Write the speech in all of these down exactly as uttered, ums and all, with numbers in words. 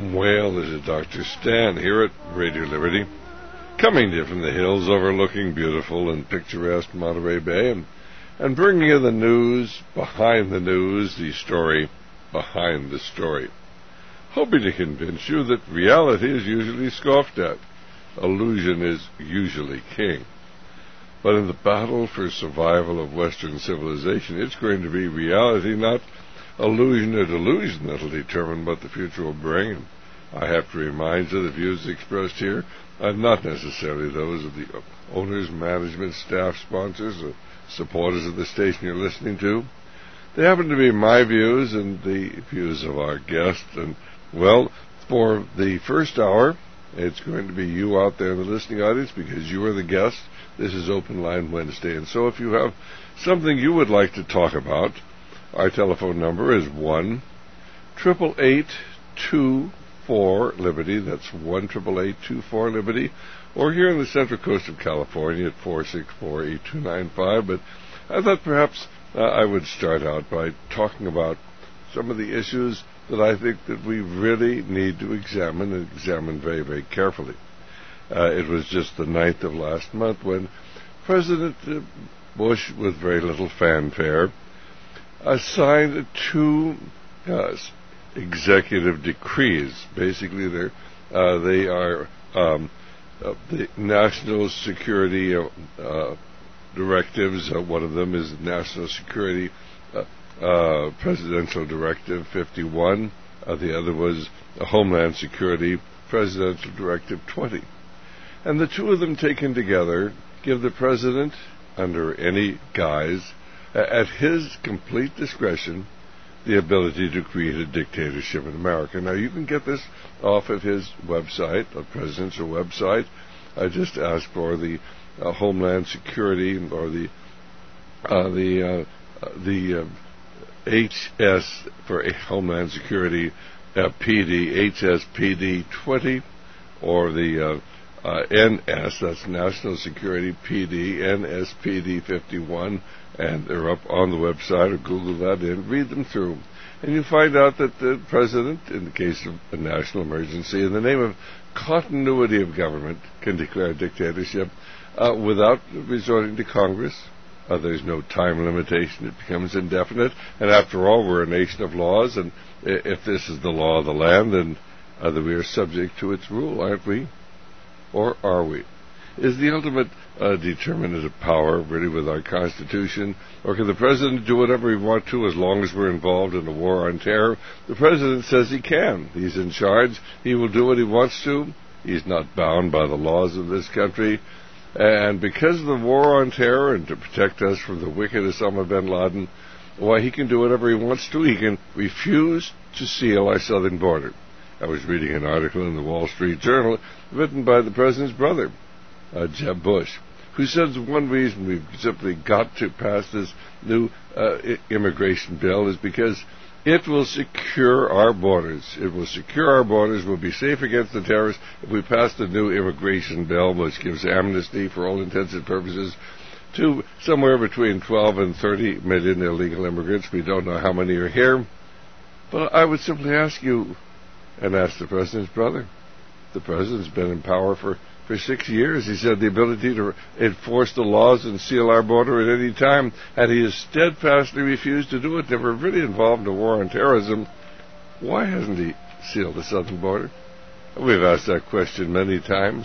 Well, this is Doctor Stan here at Radio Liberty, coming to you from the hills overlooking beautiful and picturesque Monterey Bay, and, and bringing you the news behind the news, the story behind the story. Hoping to convince you that reality is usually scoffed at. Illusion is usually king. But in the battle for survival of Western civilization, it's going to be reality, not illusion or delusion, that will determine what the future will bring. And I have to remind you the views expressed here are not necessarily those of the owners, management, staff, sponsors, or supporters of the station you're listening to. They happen to be my views and the views of our guest. And, well, for the first hour, it's going to be you out there in the listening audience because you are the guest. This is Open Line Wednesday. And so if you have something you would like to talk about, our telephone number is one eight eight eight, two four, Liberty. That's one eight eight eight, two four, Liberty. Or here in the Central Coast of California at four six four, eight two nine five. But I thought perhaps uh, I would start out by talking about some of the issues that I think that we really need to examine and examine very, very carefully. Uh, it was just the ninth of last month when President uh, Bush, with very little fanfare, uh, signed two uh, executive decrees. Basically, they're, uh, they are um, uh, the national security uh, uh, directives. Uh, one of them is the National Security uh, uh, Presidential Directive fifty-one. Uh, the other was the Homeland Security Presidential Directive twenty. And the two of them taken together give the President, under any guise, at his complete discretion, the ability to create a dictatorship in America. Now, you can get this off of his website, the Presidential website. I just ask for the uh, Homeland Security or the uh, the uh, the uh, H S for Homeland Security uh, P D, H S P D twenty, or the uh, uh, N S, that's National Security P D, N S P D fifty-one. And they're up on the website, or Google that in, read them through. And you find out that the President, in the case of a national emergency, in the name of continuity of government, can declare a dictatorship uh, without resorting to Congress. Uh, there's no time limitation. It becomes indefinite. And after all, we're a nation of laws, and if this is the law of the land, then uh, we are subject to its rule, aren't we? Or are we? Is the ultimate uh, determinative power really with our Constitution? Or can the President do whatever he wants to as long as we're involved in a war on terror? The President says he can. He's in charge. He will do what he wants to. He's not bound by the laws of this country. And because of the war on terror and to protect us from the wicked Osama bin Laden, why, he can do whatever he wants to. He can refuse to seal our southern border. I was reading an article in the Wall Street Journal written by the President's brother, Uh, Jeb Bush, who says one reason we've simply got to pass this new uh, I- immigration bill is because it will secure our borders. It will secure our borders. We'll be safe against the terrorists if we pass the new immigration bill, which gives amnesty for all intents and purposes to somewhere between twelve and thirty million illegal immigrants. We don't know how many are here. But I would simply ask you, and ask the President's brother. The President's been in power for For six years. He said the ability to enforce the laws and seal our border at any time, and he has steadfastly refused to do it. Never really involved in a war on terrorism. Why hasn't he sealed the southern border? We've asked that question many times.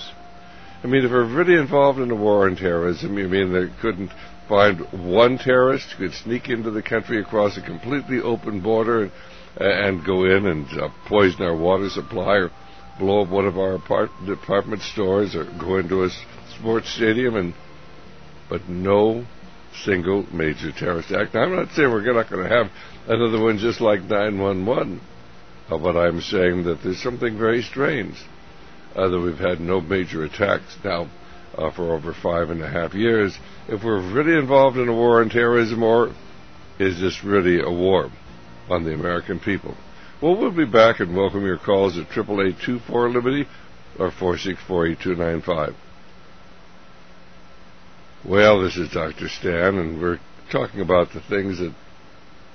I mean, if we're really involved in a war on terrorism, you mean they couldn't find one terrorist who could sneak into the country across a completely open border and, and go in and uh, poison our water supply, or blow up one of our apart- department stores, or go into a sports stadium, and but no single major terrorist act. Now, I'm not saying we're not going to have another one just like nine one one, uh, but I'm saying that there's something very strange, uh, that we've had no major attacks now uh, for over five and a half years. If we're really involved in a war on terrorism, or is this really a war on the American people? Well, we'll be back and welcome your calls at eight eight eight, two four, Liberty or four six four, eight two nine five. Well, this is Doctor Stan, and we're talking about the things that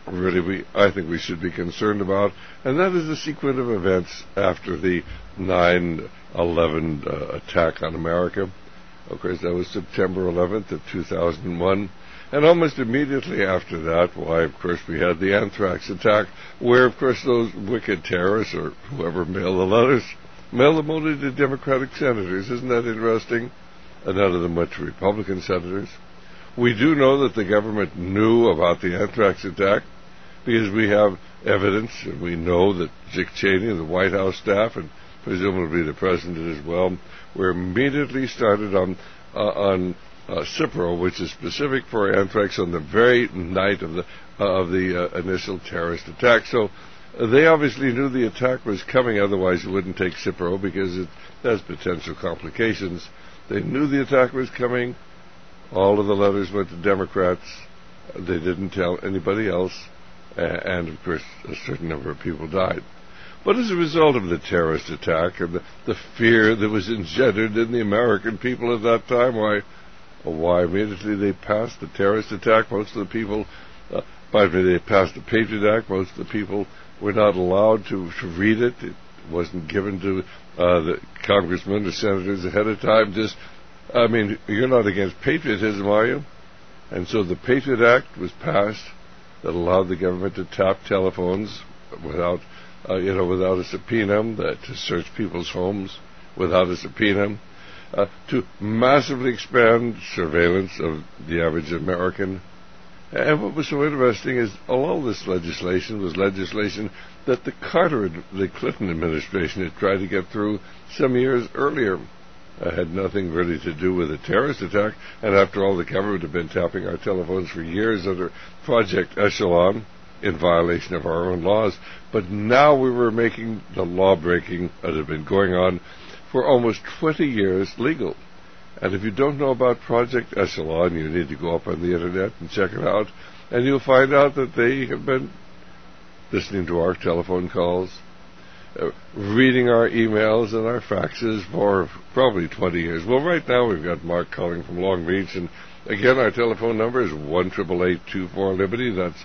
really we I think we should be concerned about, and that is the sequence of events after the nine eleven uh, attack on America. Of course, that was September eleventh of two thousand one. And almost immediately after that, why, of course, we had the anthrax attack, where, of course, those wicked terrorists, or whoever mailed the letters, mailed them only to Democratic senators. Isn't that interesting? And none of them went to Republican senators. We do know that the government knew about the anthrax attack because we have evidence, and we know that Dick Cheney and the White House staff, and presumably the president as well, were immediately started on uh, on uh, Cipro, which is specific for anthrax, on the very night of the uh, of the uh, initial terrorist attack. So uh, they obviously knew the attack was coming. Otherwise, you wouldn't take Cipro because it has potential complications. They knew the attack was coming. All of the letters went to Democrats. They didn't tell anybody else. Uh, and, of course, a certain number of people died. But as a result of the terrorist attack and the, the fear that was engendered in the American people at that time, why, why immediately they passed the terrorist attack. Most of the people, uh, by the way, they passed the Patriot Act. Most of the people were not allowed to, to read it. It wasn't given to uh, the congressmen or senators ahead of time. Just, I mean, you're not against patriotism, are you? And so the Patriot Act was passed that allowed the government to tap telephones without, uh, you know, without a subpoena, that to search people's homes without a subpoena, uh, to massively expand surveillance of the average American. And what was so interesting is all this legislation was legislation that the Carter, the Clinton administration had tried to get through some years earlier. Uh, had nothing really to do with a terrorist attack, and after all, the government had been tapping our telephones for years under Project Echelon in violation of our own laws. But now we were making the law-breaking that had been going on for almost twenty years legal. And if you don't know about Project Echelon, you need to go up on the internet and check it out, and you'll find out that they have been listening to our telephone calls, Uh, reading our emails and our faxes for probably twenty years. Well, right now we've got Mark calling from Long Beach, and again, our telephone number is one eight eight eight, two four, Liberty. That's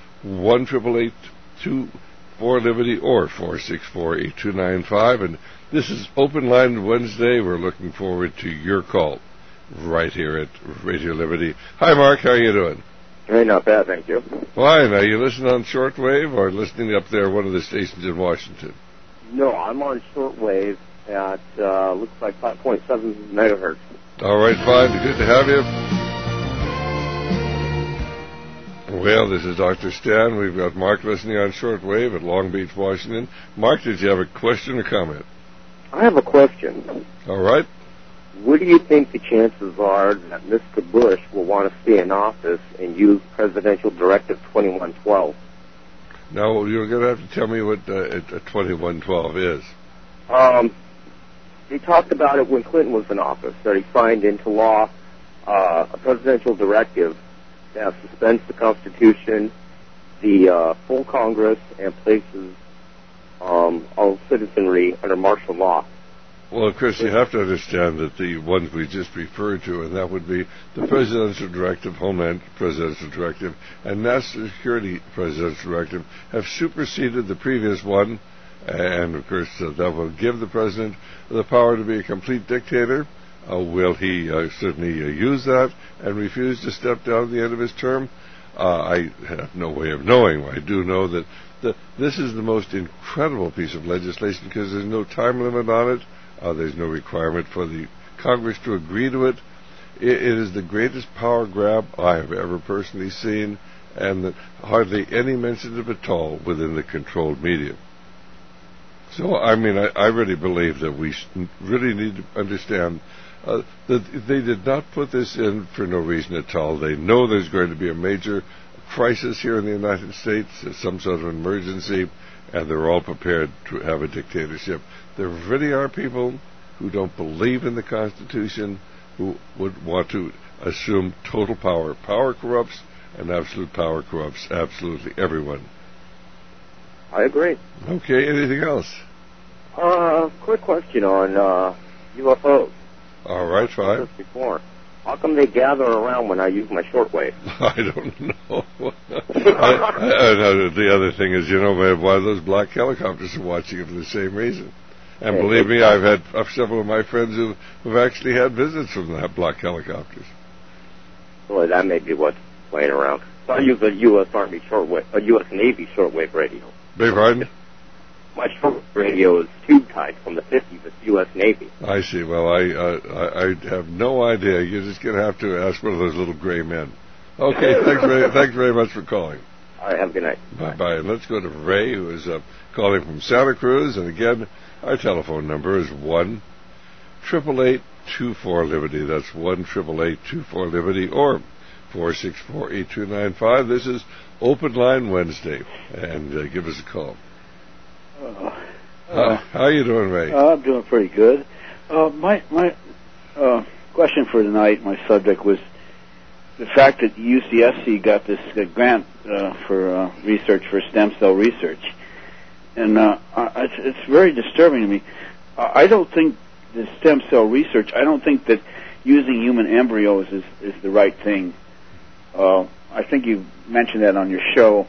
one eight eight eight, two four, Liberty, or four six four, eight two nine five. And this is Open Line Wednesday. We're looking forward to your call right here at Radio Liberty. Hi, Mark. How are you doing? Hey, not bad, thank you. Fine. Are you listening on shortwave or listening up there, one of the stations in Washington? No, I'm on shortwave at, uh, looks like five point seven megahertz. All right, fine. Good to have you. Well, this is Doctor Stan. We've got Mark listening on shortwave at Long Beach, Washington. Mark, did you have a question or comment? I have a question. All right. What do you think the chances are that Mister Bush will want to stay in office and use Presidential Directive twenty-one twelve? Now, you're going to have to tell me what uh, twenty-one twelve is. Um, they talked about it when Clinton was in office, that he signed into law uh, a presidential directive that suspends the Constitution, the uh, full Congress, and places um, all citizenry under martial law. Well, of course, you have to understand that the ones we just referred to, and that would be the Presidential Directive, Homeland Presidential Directive, and National Security Presidential Directive, have superseded the previous one, and, of course, uh, that will give the President the power to be a complete dictator. Uh, will he uh, certainly uh, use that and refuse to step down at the end of his term? Uh, I have no way of knowing. I do know that the, this is the most incredible piece of legislation because there's no time limit on it. Uh, there's no requirement for the Congress to agree to it. it. It is the greatest power grab I have ever personally seen, and that hardly any mention of it at all within the controlled media. So, I mean, I, I really believe that we really need to understand uh, that they did not put this in for no reason at all. They know there's going to be a major crisis here in the United States, some sort of emergency, and they're all prepared to have a dictatorship. There really are people who don't believe in the Constitution, who would want to assume total power. Power corrupts, and absolute power corrupts absolutely everyone. I agree. Okay, anything else? Uh, quick question on uh, U F Os. All right, fine. Before. How come they gather around when I use my shortwave? I don't know. I, I, I, the other thing is, you know, why those black helicopters are watching it for the same reason. And Yeah, believe me, I've had uh, several of my friends who have actually had visits from the black helicopters. Well, that may be what's playing around. So I use a U S Army shortwave, a U S Navy shortwave radio. Beg your pardon? My shortwave radio is tube tied from the fifties. It's U S Navy. I see. Well, I, uh, I I have no idea. You're just going to have to ask one of those little gray men. Okay, thanks very, thanks very much for calling. All right, have a good night. Bye-bye. And let's go to Ray, who is uh, calling from Santa Cruz. And again, our telephone number is one eight eight eight, two four, Liberty. That's one eight eight eight, two four, Liberty, or four six four, eight two nine five. This is Open Line Wednesday, and uh, give us a call. Uh, uh, uh, how are you doing, Ray? Uh, I'm doing pretty good. Uh, my my uh, question for tonight, my subject was the fact that U C S C got this uh, grant uh, for uh, research for stem cell research, and uh, it's, it's very disturbing to me. I don't think the stem cell research. I don't think that using human embryos is is the right thing. Uh, I think you mentioned that on your show,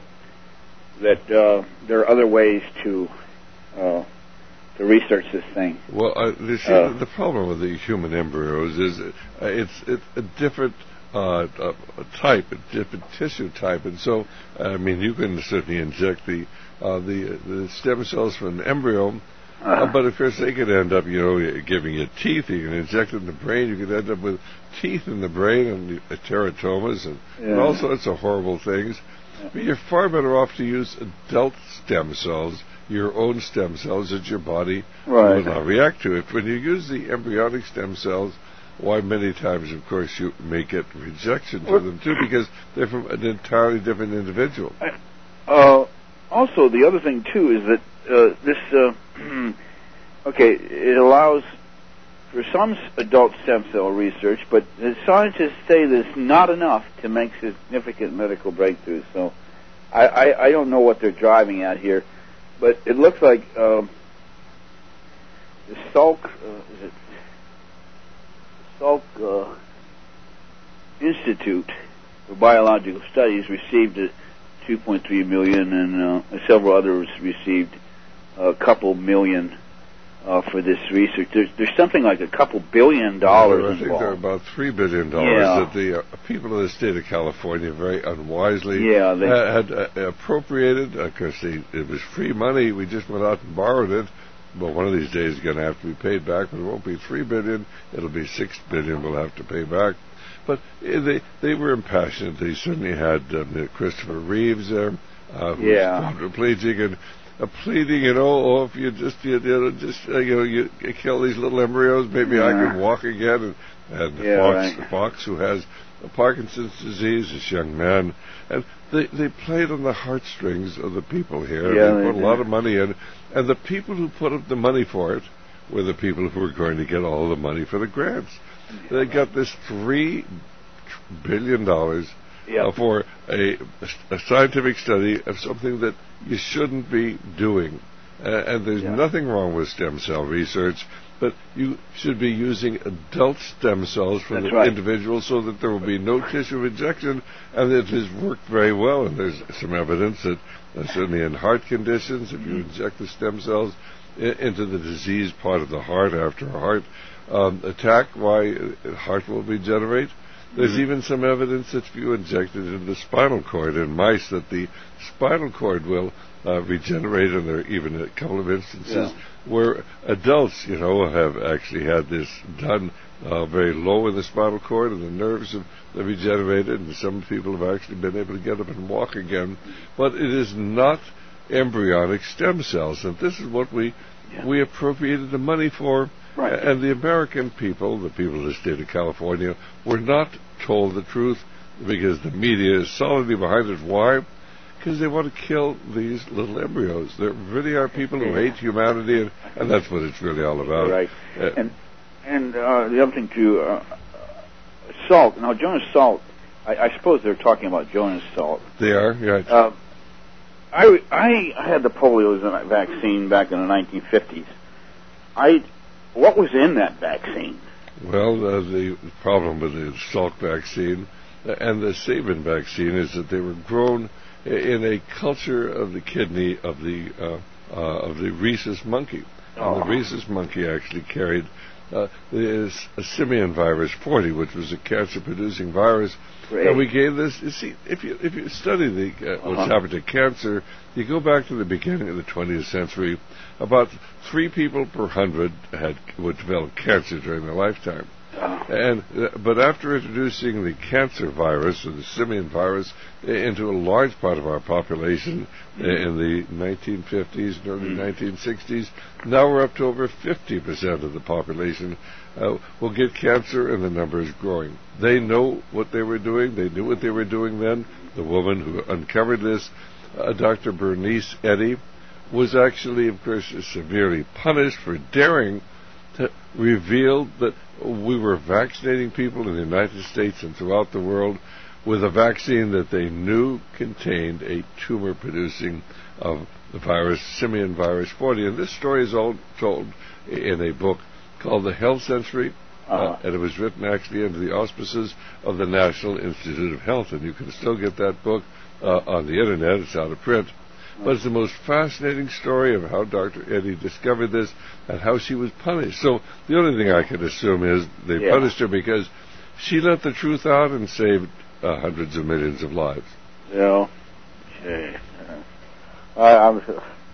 that uh, there are other ways to uh, to research this thing. Well, uh, you see, uh, the problem with the human embryos is uh, it's it's a different uh, uh, type, a different tissue type, and so I mean you can certainly inject the uh, the the stem cells from an embryo. Uh, but of course, they could end up, you know, giving you teeth. You can inject it in the brain. You could end up with teeth in the brain and uh, teratomas and, yeah. and all sorts of horrible things. Yeah. But you're far better off to use adult stem cells, your own stem cells that your body right. will not react to. It when you use the embryonic stem cells, why many times, of course, you may get rejection to them too because they're from an entirely different individual. Uh, also, the other thing too is that uh, this. Uh, okay, it allows for some adult stem cell research, but the scientists say there's not enough to make significant medical breakthroughs. So I, I, I don't know what they're driving at here, but it looks like um, the Salk, uh, is it Salk uh, Institute for Biological Studies received a two point three million dollars, and uh, several others received a couple million uh, for this research. There's, there's something like a couple billion dollars I think involved. there are about three billion dollars yeah. that the uh, people of the state of California very unwisely yeah, they, had, had uh, appropriated. Of course, they, it was free money. We just went out and borrowed it. But one of these days, it's going to have to be paid back. But it won't be three billion. It'll be six billion. We'll have to pay back. But uh, they they were impassioned. They certainly had um, Christopher Reeves there, uh, who yeah. was quadriplegic and. Uh, pleading, you know, oh, if you just, you, you know, just, uh, you know, you, you kill these little embryos, maybe yeah. I can walk again. And, and yeah, Fox, right. Fox, who has Parkinson's disease, this young man, and they they played on the heartstrings of the people here. Yeah, they they put did. a lot of money in, and the people who put up the money for it were the people who were going to get all the money for the grants. Yeah. They got this three billion dollars. Yep. Uh, for a, a scientific study of something that you shouldn't be doing. Uh, and there's yeah. nothing wrong with stem cell research, but you should be using adult stem cells from That's the right. individual so that there will be no tissue rejection, and it has worked very well. And there's some evidence that uh, certainly in heart conditions, if you inject the stem cells I- into the diseased part of the heart after a heart um, attack, why uh, heart will regenerate. There's mm-hmm. even some evidence that if you inject it into the spinal cord in mice, that the spinal cord will uh, regenerate, and there are even a couple of instances yeah. where adults, you know, have actually had this done uh, very low in the spinal cord, and the nerves have, have regenerated, and some people have actually been able to get up and walk again. But it is not embryonic stem cells, and this is what we yeah. we appropriated the money for. Right. And the American people, the people of the state of California, were not told the truth because the media is solidly behind it. Why? Because they want to kill these little embryos. There really are people who hate humanity, and, and that's what it's really all about. Right. Uh, and and uh, the other thing, too, uh, Salk. Now, Jonas Salk, I, I suppose they're talking about Jonas Salk. They are, right. Uh, I, I had the polio vaccine back in the nineteen fifties. I... What was in that vaccine? Well, uh, the problem with the Salk vaccine and the Sabin vaccine is that they were grown in a culture of the kidney of the uh, uh, of the rhesus monkey. Oh. And the rhesus monkey actually carried uh, the uh, simian virus forty, which was a cancer-producing virus. Great. And we gave this. You see, if you if you study the uh, what's Uh-huh. happened to cancer, you go back to the beginning of the twentieth century. About three people per hundred had would develop cancer during their lifetime. Oh. And uh, but after introducing the cancer virus or the simian virus uh, into a large part of our population uh, in the nineteen fifties and early Mm. nineteen sixties, now we're up to over fifty percent of the population uh, will get cancer, and the number is growing. They know what they were doing. They knew what they were doing then. The woman who uncovered this, uh, Doctor Bernice Eddy, was actually, of course, severely punished for daring to reveal that we were vaccinating people in the United States and throughout the world with a vaccine that they knew contained a tumor-producing of the virus, simian virus forty. And this story is all told in a book called The Health Century, uh, Uh-huh. and it was written actually under the auspices of the National Institute of Health. And you can still get that book uh, on the Internet. It's out of print. But it's the most fascinating story of how Doctor Eddy discovered this and how she was punished. So the only thing I can assume is they Yeah. punished her because she let the truth out and saved uh, hundreds of millions of lives. You know, gee, uh, I, I'm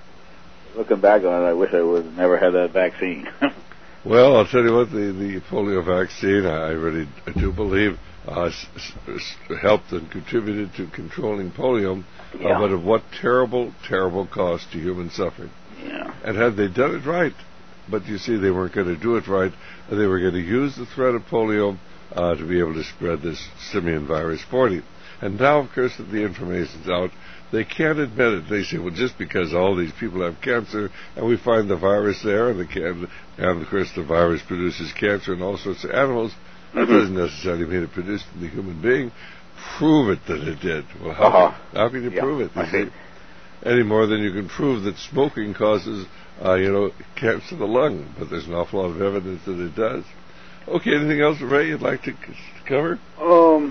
looking back on it. I wish I would have never had that vaccine. Well, I'll tell you what, the, the polio vaccine, I really do believe, uh, s- s- helped and contributed to controlling polio, Yeah. uh, but at what terrible, terrible cost to human suffering. Yeah. And had they done it right, but you see, they weren't going to do it right, they were going to use the threat of polio uh, to be able to spread this simian virus forty. And now, of course, that the information's out, they can't admit it. They say, well, just because all these people have cancer and we find the virus there, and, the can- and of course the virus produces cancer in all sorts of animals, that Mhm. doesn't necessarily mean it produced in the human being. Prove it that it did. Well, how, Uh-huh. how can you Yeah, prove it? You I see. see? Any more than you can prove that smoking causes, uh, you know, cancer of the lung. But there's an awful lot of evidence that it does. Okay, anything else, Ray, you'd like to, c- to cover? Um.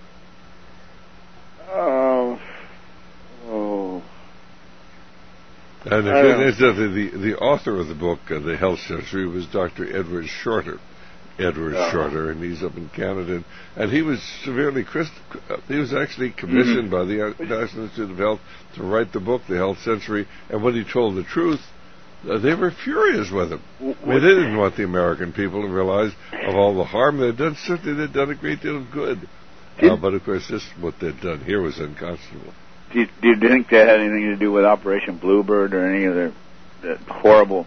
Uh, oh. And I don't know. if, the, the, the author of the book, uh, The Health Century, was Doctor Edward Shorter. Edward Oh. Shorter, and he's up in Canada. And, and he was severely, Christ, uh, he was actually commissioned by the uh, National Institute of Health to write the book, The Health Century. And when he told the truth, uh, they were furious with him. I mean, they didn't want the American people to realize of all the harm they'd done. Certainly, they'd done a great deal of good. Uh, but, of course, this what they'd done here was unconscionable. Do you, do you think that had anything to do with Operation Bluebird or any of the, the horrible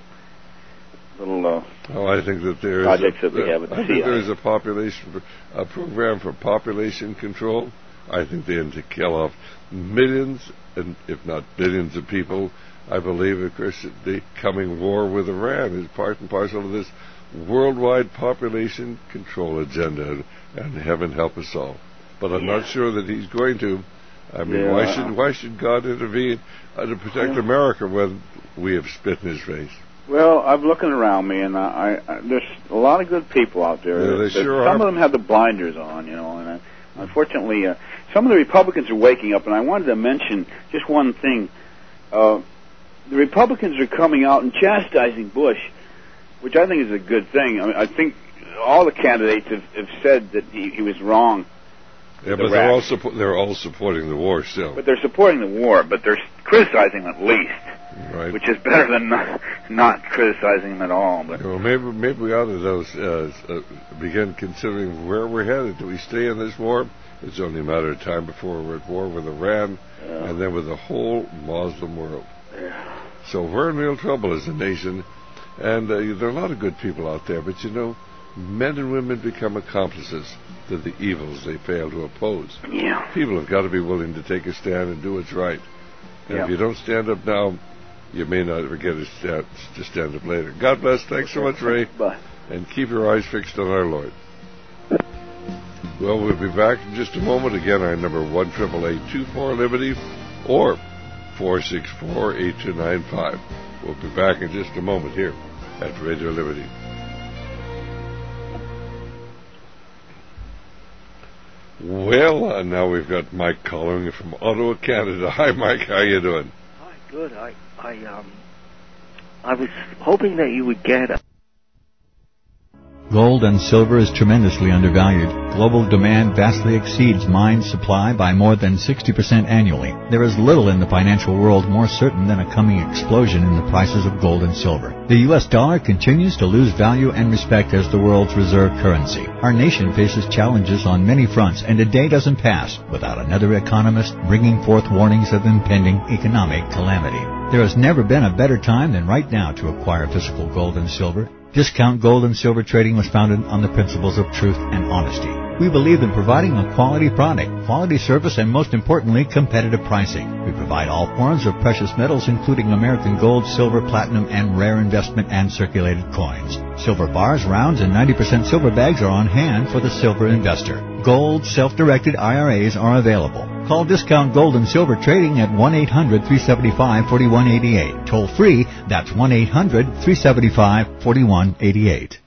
little uh, Oh, I think that there is projects a, that we have at the I C I A? think there is a population, a program for population control. I think they aim to kill off millions, and if not billions, of people. I believe, of course, that the coming war with Iran is part and parcel of this worldwide population control agenda, and heaven help us all. But I'm Yeah. not sure that he's going to. I mean, Yeah. why should why should God intervene uh, to protect Yeah. America when we have spit in his face? Well, I'm looking around me, and I, I, there's a lot of good people out there. Yeah, they There's- sure some are. of them have the blinders on, you know, and uh, unfortunately, uh, some of the Republicans are waking up. And I wanted to mention just one thing: uh, the Republicans are coming out and chastising Bush, which I think is a good thing. I mean, I think all the candidates have, have said that he, he was wrong. Yeah, with but they're Iraq. all suppo- they're all supporting the war still, But they're supporting the war, but they're criticizing him at least, right? which is better than not, not criticizing him at all. But Well, maybe maybe we ought to those, uh, uh, begin considering where we're headed. Do we stay in this war? It's only a matter of time before we're at war with Iran, Yeah. and then with the whole Muslim world. Yeah. So we're in real trouble as a nation, and uh, there are a lot of good people out there. But you know, men and women become accomplices to the evils they fail to oppose. Yeah. People have got to be willing to take a stand and do what's right. And Yeah. if you don't stand up now, you may not ever get a stand, to stand up later. God bless. Thanks so much, Ray. Bye. And keep your eyes fixed on our Lord. Well, we'll be back in just a moment. Again, our number one eight eight eight two four Liberty or four six four eight two nine five. We'll be back in just a moment here at Radio Liberty. Well, uh, now we've got Mike calling from Ottawa, Canada. Hi, Mike. How you doing? Hi, good. I, I, um, I was hoping that you would get a Gold and silver is tremendously undervalued. Global demand vastly exceeds mine supply by more than sixty percent annually. There is little in the financial world more certain than a coming explosion in the prices of gold and silver. The U S dollar continues to lose value and respect as the world's reserve currency. Our nation faces challenges on many fronts, and a day doesn't pass without another economist bringing forth warnings of impending economic calamity. There has never been a better time than right now to acquire physical gold and silver. Discount Gold and Silver Trading was founded on the principles of truth and honesty. We believe in providing a quality product, quality service, and most importantly, competitive pricing. We provide all forms of precious metals, including American gold, silver, platinum, and rare investment and circulated coins. Silver bars, rounds, and ninety percent silver bags are on hand for the silver investor. Gold self-directed I R As are available. Call Discount Gold and Silver Trading at one eight hundred, three seven five, four one eight eight. Toll free, that's one eight hundred, three seven five, four one eight eight.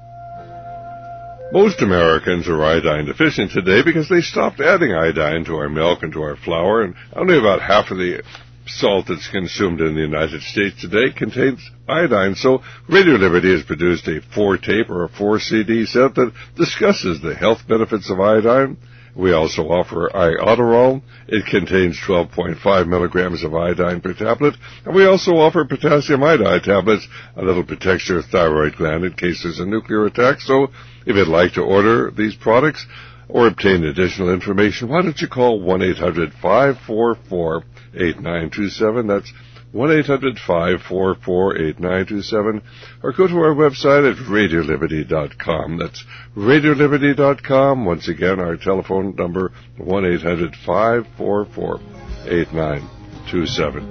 Most Americans are iodine deficient today because they stopped adding iodine to our milk and to our flour, and only about half of the salt that's consumed in the United States today contains iodine. So Radio Liberty has produced a four-tape or a four-C D set that discusses the health benefits of iodine. We also offer Iodoral. It contains twelve point five milligrams of iodine per tablet. And we also offer potassium iodide tablets, a little protects your thyroid gland in case there's a nuclear attack. So if you'd like to order these products or obtain additional information, why don't you call one eight hundred, five four four, eight nine two seven. That's one eight hundred, five four four, eight nine two seven, or go to our website at radio liberty dot com. That's radio liberty dot com. Once again, our telephone number, one eight hundred, five four four, eight nine two seven.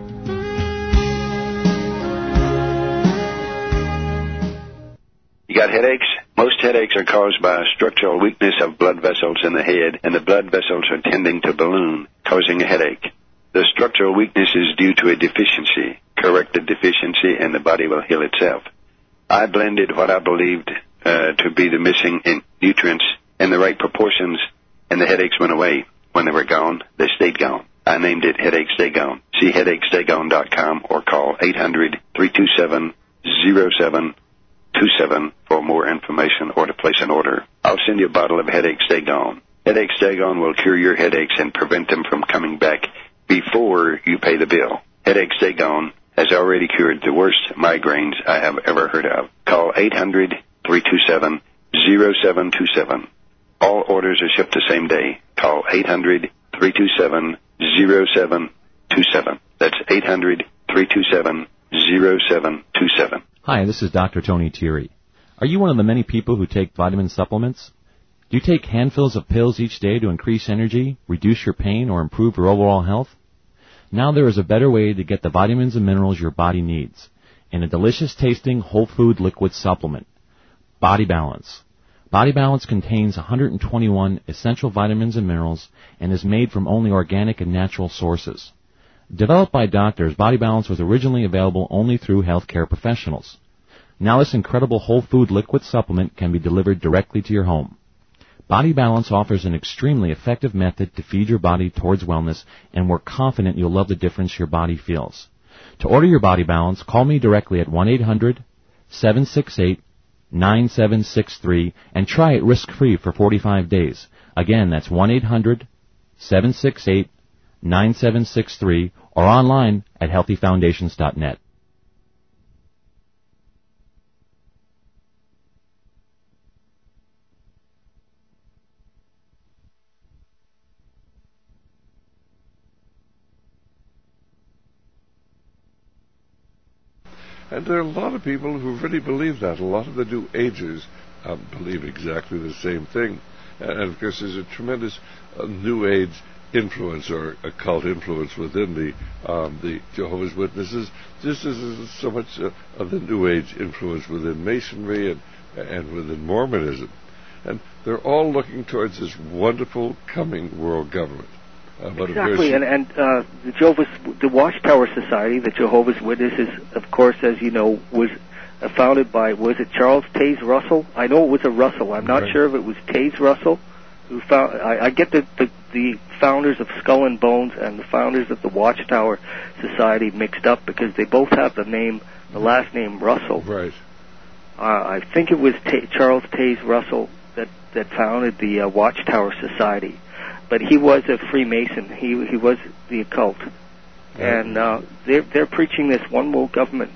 You got headaches? Most headaches are caused by a structural weakness of blood vessels in the head, and the blood vessels are tending to balloon, causing a headache. The structural weakness is due to a deficiency. Correct the deficiency, and the body will heal itself. I blended what I believed uh, to be the missing in nutrients in the right proportions, and the headaches went away. When they were gone, they stayed gone. I named it Headache Stay Gone. See headache stay gone dot com or call eight hundred, three two seven, zero seven two seven for more information or to place an order. I'll send you a bottle of Headache Stay Gone. Headache Stay Gone will cure your headaches and prevent them from coming back before you pay the bill. Headache Stay Gone has already cured the worst migraines I have ever heard of. Call eight hundred, three two seven, zero seven two seven. All orders are shipped the same day. Call eight hundred, three two seven, zero seven two seven. That's eight hundred, three two seven, zero seven two seven. Hi, this is Doctor Tony Thierry. Are you one of the many people who take vitamin supplements? Do you take handfuls of pills each day to increase energy, reduce your pain, or improve your overall health? Now there is a better way to get the vitamins and minerals your body needs in a delicious-tasting whole food liquid supplement, Body Balance. Body Balance contains one hundred twenty-one essential vitamins and minerals and is made from only organic and natural sources. Developed by doctors, Body Balance was originally available only through healthcare professionals. Now this incredible whole food liquid supplement can be delivered directly to your home. Body Balance offers an extremely effective method to feed your body towards wellness, and we're confident you'll love the difference your body feels. To order your Body Balance, call me directly at one eight hundred, seven six eight, nine seven six three and try it risk-free for forty-five days. Again, that's one eight hundred, seven six eight, nine seven six three or online at healthy foundations dot net. And there are a lot of people who really believe that. A lot of the New Agers uh, believe exactly the same thing. And, of course, there's a tremendous uh, New Age influence or occult influence within the um, the Jehovah's Witnesses, just as there's so much uh, of the New Age influence within Masonry and, and within Mormonism. And they're all looking towards this wonderful coming world government. Uh, but exactly, and, and uh, the Jehovah's, the Watchtower Society, the Jehovah's Witnesses, of course, as you know, was uh, founded by, was it Charles Taze Russell? I know it was a Russell. I'm not right. sure if it was Taze Russell, who found, I, I get the, the the founders of Skull and Bones and the founders of the Watchtower Society mixed up because they both have the name, the last name Russell. Right. Uh, I think it was Ta Charles Taze Russell that that founded the uh, Watchtower Society, but he was a Freemason. He he was the occult, and uh, they're they're preaching this one world government.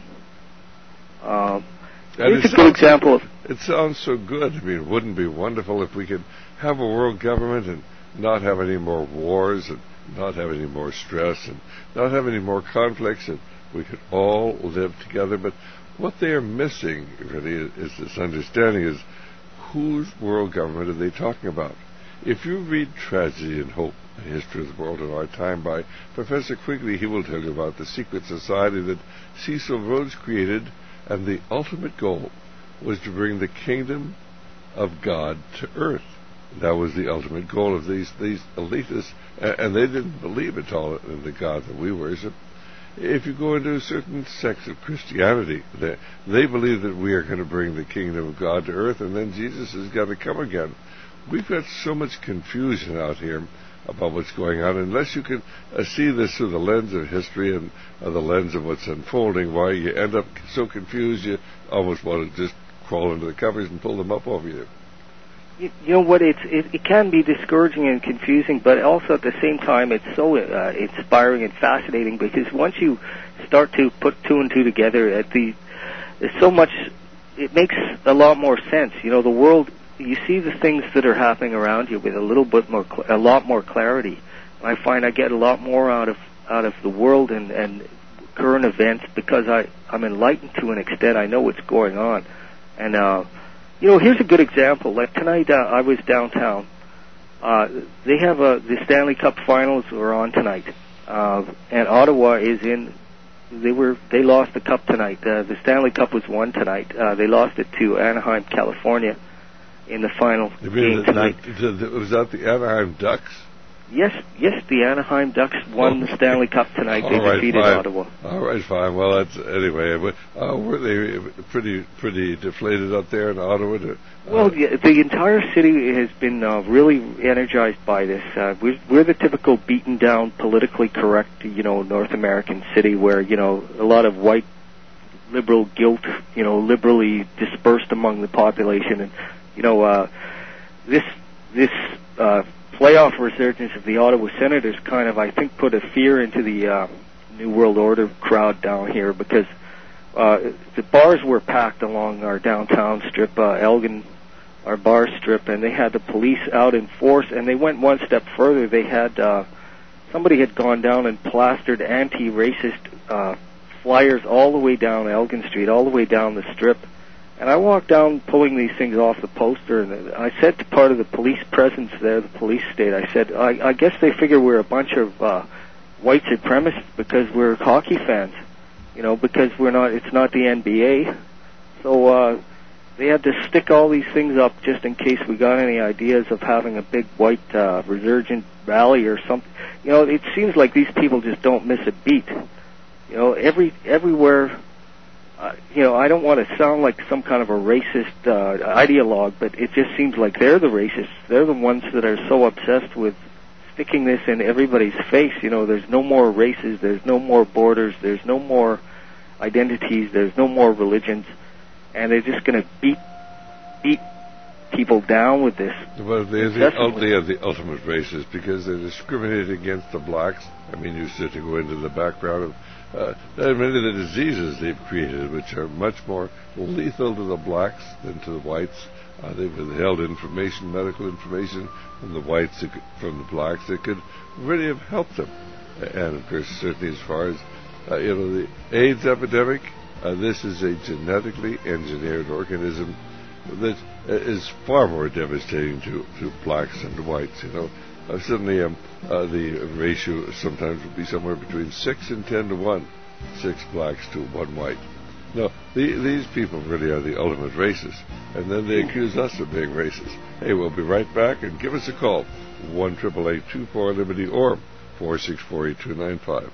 Uh, it's a good example of. It sounds so good. I mean, wouldn't it be wonderful if we could have a world government and not have any more wars and not have any more stress and not have any more conflicts, and we could all live together. But what they are missing, really, is this understanding is whose world government are they talking about? If you read Tragedy and Hope, A History of the World in Our Time by Professor Quigley, he will tell you about the secret society that Cecil Rhodes created, and the ultimate goal was to bring the kingdom of God to earth. That was the ultimate goal of these these elitists, and they didn't believe at all in the God that we worship. If you go into certain sects of Christianity, they, they believe that we are going to bring the kingdom of God to earth, and then Jesus is going to come again. We've got so much confusion out here about what's going on. Unless you can uh, see this through the lens of history and uh, the lens of what's unfolding, why you end up so confused you almost want to just crawl into the covers and pull them up over you. You, you know what? It's it, it can be discouraging and confusing, but also at the same time, it's so uh, inspiring and fascinating because once you start to put two and two together, at the there's so much. It makes a lot more sense. You know, the world. You see the things that are happening around you with a little bit more, cl- a lot more clarity. I find I get a lot more out of out of the world and, and current events because I I'm enlightened to an extent. I know what's going on, and uh, you know, here's a good example. Like tonight, uh, I was downtown. Uh, they have a the Stanley Cup Finals are on tonight, uh, and Ottawa is in. They were they lost the cup tonight. Uh, the Stanley Cup was won tonight. Uh, they lost it to Anaheim, California. In the final you mean game the, tonight. The, the, was that the Anaheim Ducks? Yes, yes, the Anaheim Ducks won oh. the Stanley Cup tonight. They right, defeated fine. Ottawa. All right, fine. Well, that's anyway. Uh, were they pretty pretty deflated up there in Ottawa? To, uh, well, the, the entire city has been uh, really energized by this. Uh, we're, we're the typical beaten down, politically correct, you know, North American city where you know a lot of white liberal guilt, you know, liberally dispersed among the population and. You know, uh, this this uh, playoff resurgence of the Ottawa Senators kind of, I think, put a fear into the uh, New World Order crowd down here because uh, the bars were packed along our downtown strip, uh, Elgin, our bar strip, and they had the police out in force, and they went one step further. They had, uh, somebody had gone down and plastered anti-racist uh, flyers all the way down Elgin Street, all the way down the strip. And I walked down pulling these things off the poster, and I said to part of the police presence there, the police state, I said, I, I guess they figure we're a bunch of uh, white supremacists because we're hockey fans, you know, because we're not, it's not the N B A. So uh, they had to stick all these things up just in case we got any ideas of having a big white uh, resurgent rally or something. You know, it seems like these people just don't miss a beat. You know, every everywhere... Uh, you know, I don't want to sound like some kind of a racist uh, ideologue, but it just seems like they're the racists. They're the ones that are so obsessed with sticking this in everybody's face. You know, there's no more races, there's no more borders, there's no more identities, there's no more religions, and they're just going to beat beat people down with this. Well, they're the, they are the ultimate racists because they're discriminating against the blacks. I mean, you said to go into the background of Uh, there are many of the diseases they've created which are much more lethal to the blacks than to the whites. Uh, they've withheld information, medical information from the whites, that could, from the blacks that could really have helped them. And, of course, certainly as far as, uh, you know, the AIDS epidemic, uh, this is a genetically engineered organism that is far more devastating to, to blacks than to whites, you know. Uh, certainly, um, uh, the ratio sometimes would be somewhere between six and ten to one, six blacks to one white. No, the, these people really are the ultimate racists, and then they accuse us of being racist. Hey, we'll be right back, and give us a call, one triple eight two four Liberty or four six four eight two nine five.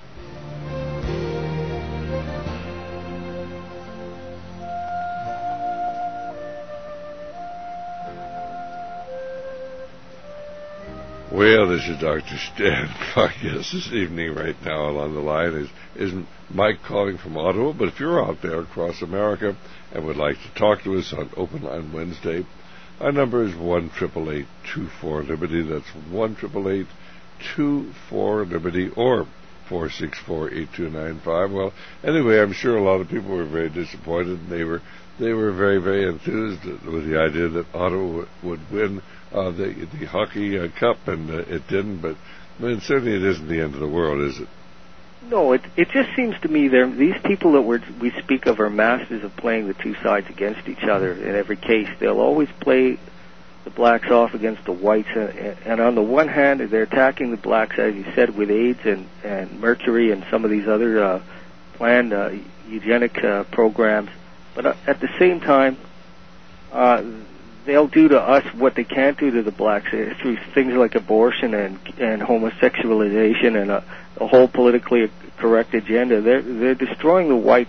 Well, this is Doctor Stan. My guest this evening right now along the line is, is Mike calling from Ottawa. But if you're out there across America and would like to talk to us on Open Line Wednesday, our number is one eight eight eight, two four, Liberty. That's one eight eight eight, two four, Liberty, or four six four, eight two nine five. Well, anyway, I'm sure a lot of people were very disappointed, and they were they were very, very enthused with the idea that Ottawa would win uh, the the hockey uh, cup, and uh, it didn't. But I mean, certainly it isn't the end of the world, is it? No, it it just seems to me there these people that we're, we speak of are masters of playing the two sides against each other in every case. They'll always play the blacks off against the whites, and, and on the one hand, they're attacking the blacks, as you said, with AIDS and, and mercury and some of these other uh, planned uh, eugenic uh, programs. But uh, at the same time, uh, they'll do to us what they can't do to the blacks uh, through things like abortion and and homosexualization and a, a whole politically correct agenda. They're they're destroying the whites,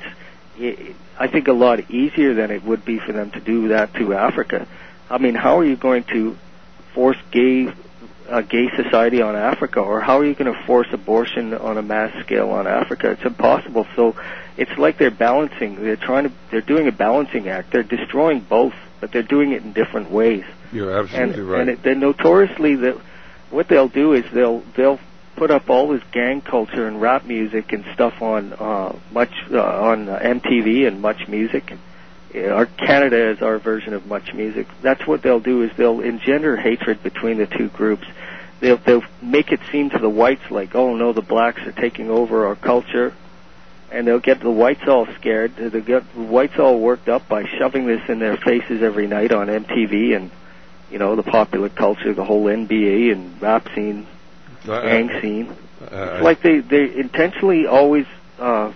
I think, a lot easier than it would be for them to do that to Africa. I mean, how are you going to force gay uh, gay society on Africa, or how are you going to force abortion on a mass scale on Africa? It's impossible. So it's like they're balancing. They're trying to. They're doing a balancing act. They're destroying both, but they're doing it in different ways. You're absolutely and, right. And it, they're notoriously that what they'll do is they'll they'll put up all this gang culture and rap music and stuff on uh, much uh, on uh, M T V and Much Music. Our Canada is our version of Much Music. That's what they'll do, is they'll engender hatred between the two groups. They'll, they'll make it seem to the whites like, oh no, the blacks are taking over our culture, and they'll get the whites all scared. They'll get the whites all worked up by shoving this in their faces every night on M T V and, you know, the popular culture, the whole N B A and rap scene, uh, gang scene. Uh, it's like they, they intentionally always uh,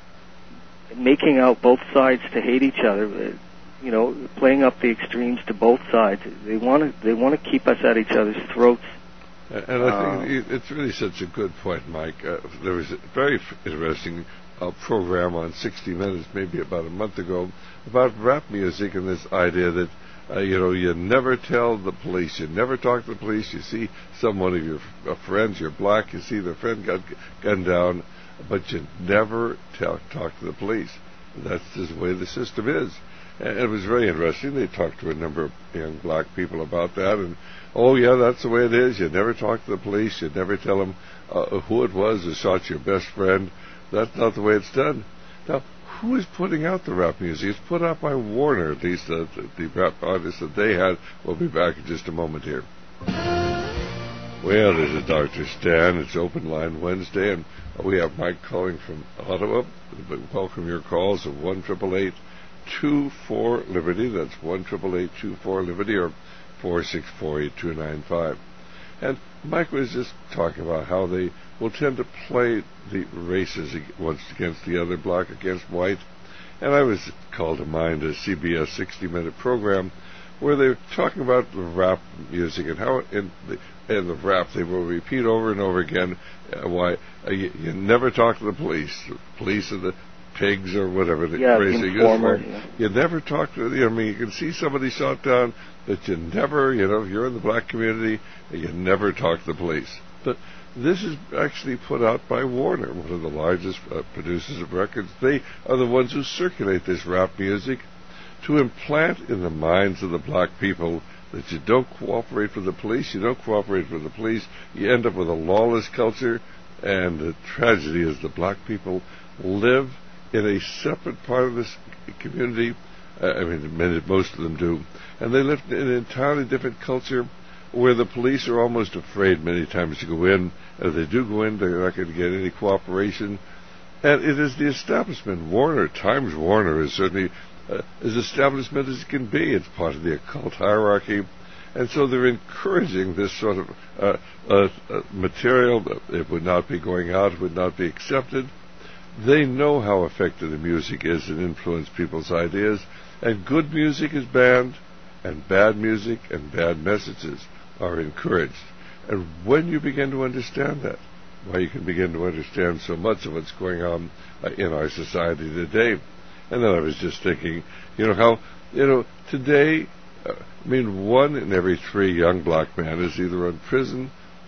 making out both sides to hate each other, you know, playing up the extremes to both sides. They want to they want to keep us at each other's throats. And I think it's really such a good point, Mike. Uh, there was a very interesting uh, program on sixty minutes, maybe about a month ago, about rap music and this idea that, uh, you know, you never tell the police, you never talk to the police. You see someone of your uh, friends, you're black, you see their friend got gunned down, but you never tell, talk to the police. That's just the way the system is. And it was very interesting. They talked to a number of young black people about that, and, oh, yeah, that's the way it is. You never talk to the police. You never tell them uh, who it was who shot your best friend. That's not the way it's done. Now, who is putting out the rap music? It's put out by Warner, at least uh, the, the rap artists that they had. We'll be back in just a moment here. Well, this is Doctor Stan. It's Open Line Wednesday, and we have Mike calling from Ottawa. Welcome your calls of one eight eight eight, two four, Liberty. That's one eight eight eight, two four, Liberty, or four six four, eight two nine five. And Mike was just talking about how they will tend to play the races once against the other, black against white. And I was called to mind a C B S sixty-minute program where they were talking about the rap music and how in the, in the rap they will repeat over and over again uh, why uh, you, you never talk to the police. The police are the pigs or whatever the yeah, phrase they use for. Yeah. You never talk to, you know, I mean, you can see somebody shot down, but you never, you know, if you're in the black community, you never talk to the police. But this is actually put out by Warner, one of the largest uh, producers of records. They are the ones who circulate this rap music to implant in the minds of the black people that you don't cooperate with the police, you don't cooperate with the police, you end up with a lawless culture, and the tragedy is the black people live in a separate part of this community. Uh, I mean, many, most of them do. And they live in an entirely different culture where the police are almost afraid many times to go in. If they do go in, they're not going to get any cooperation. And it is the establishment. Warner, Times Warner, is certainly uh, as establishment as it can be. It's part of the occult hierarchy. And so they're encouraging this sort of uh, uh, uh, material. It would not be going out. It would not be accepted. They know how effective the music is and influence people's ideas. And good music is banned, and bad music and bad messages are encouraged. And when you begin to understand that, why, you can begin to understand so much of what's going on uh, in our society today. And then I was just thinking, you know, how, you know, today, uh, I mean, one in every three young black men is either in prison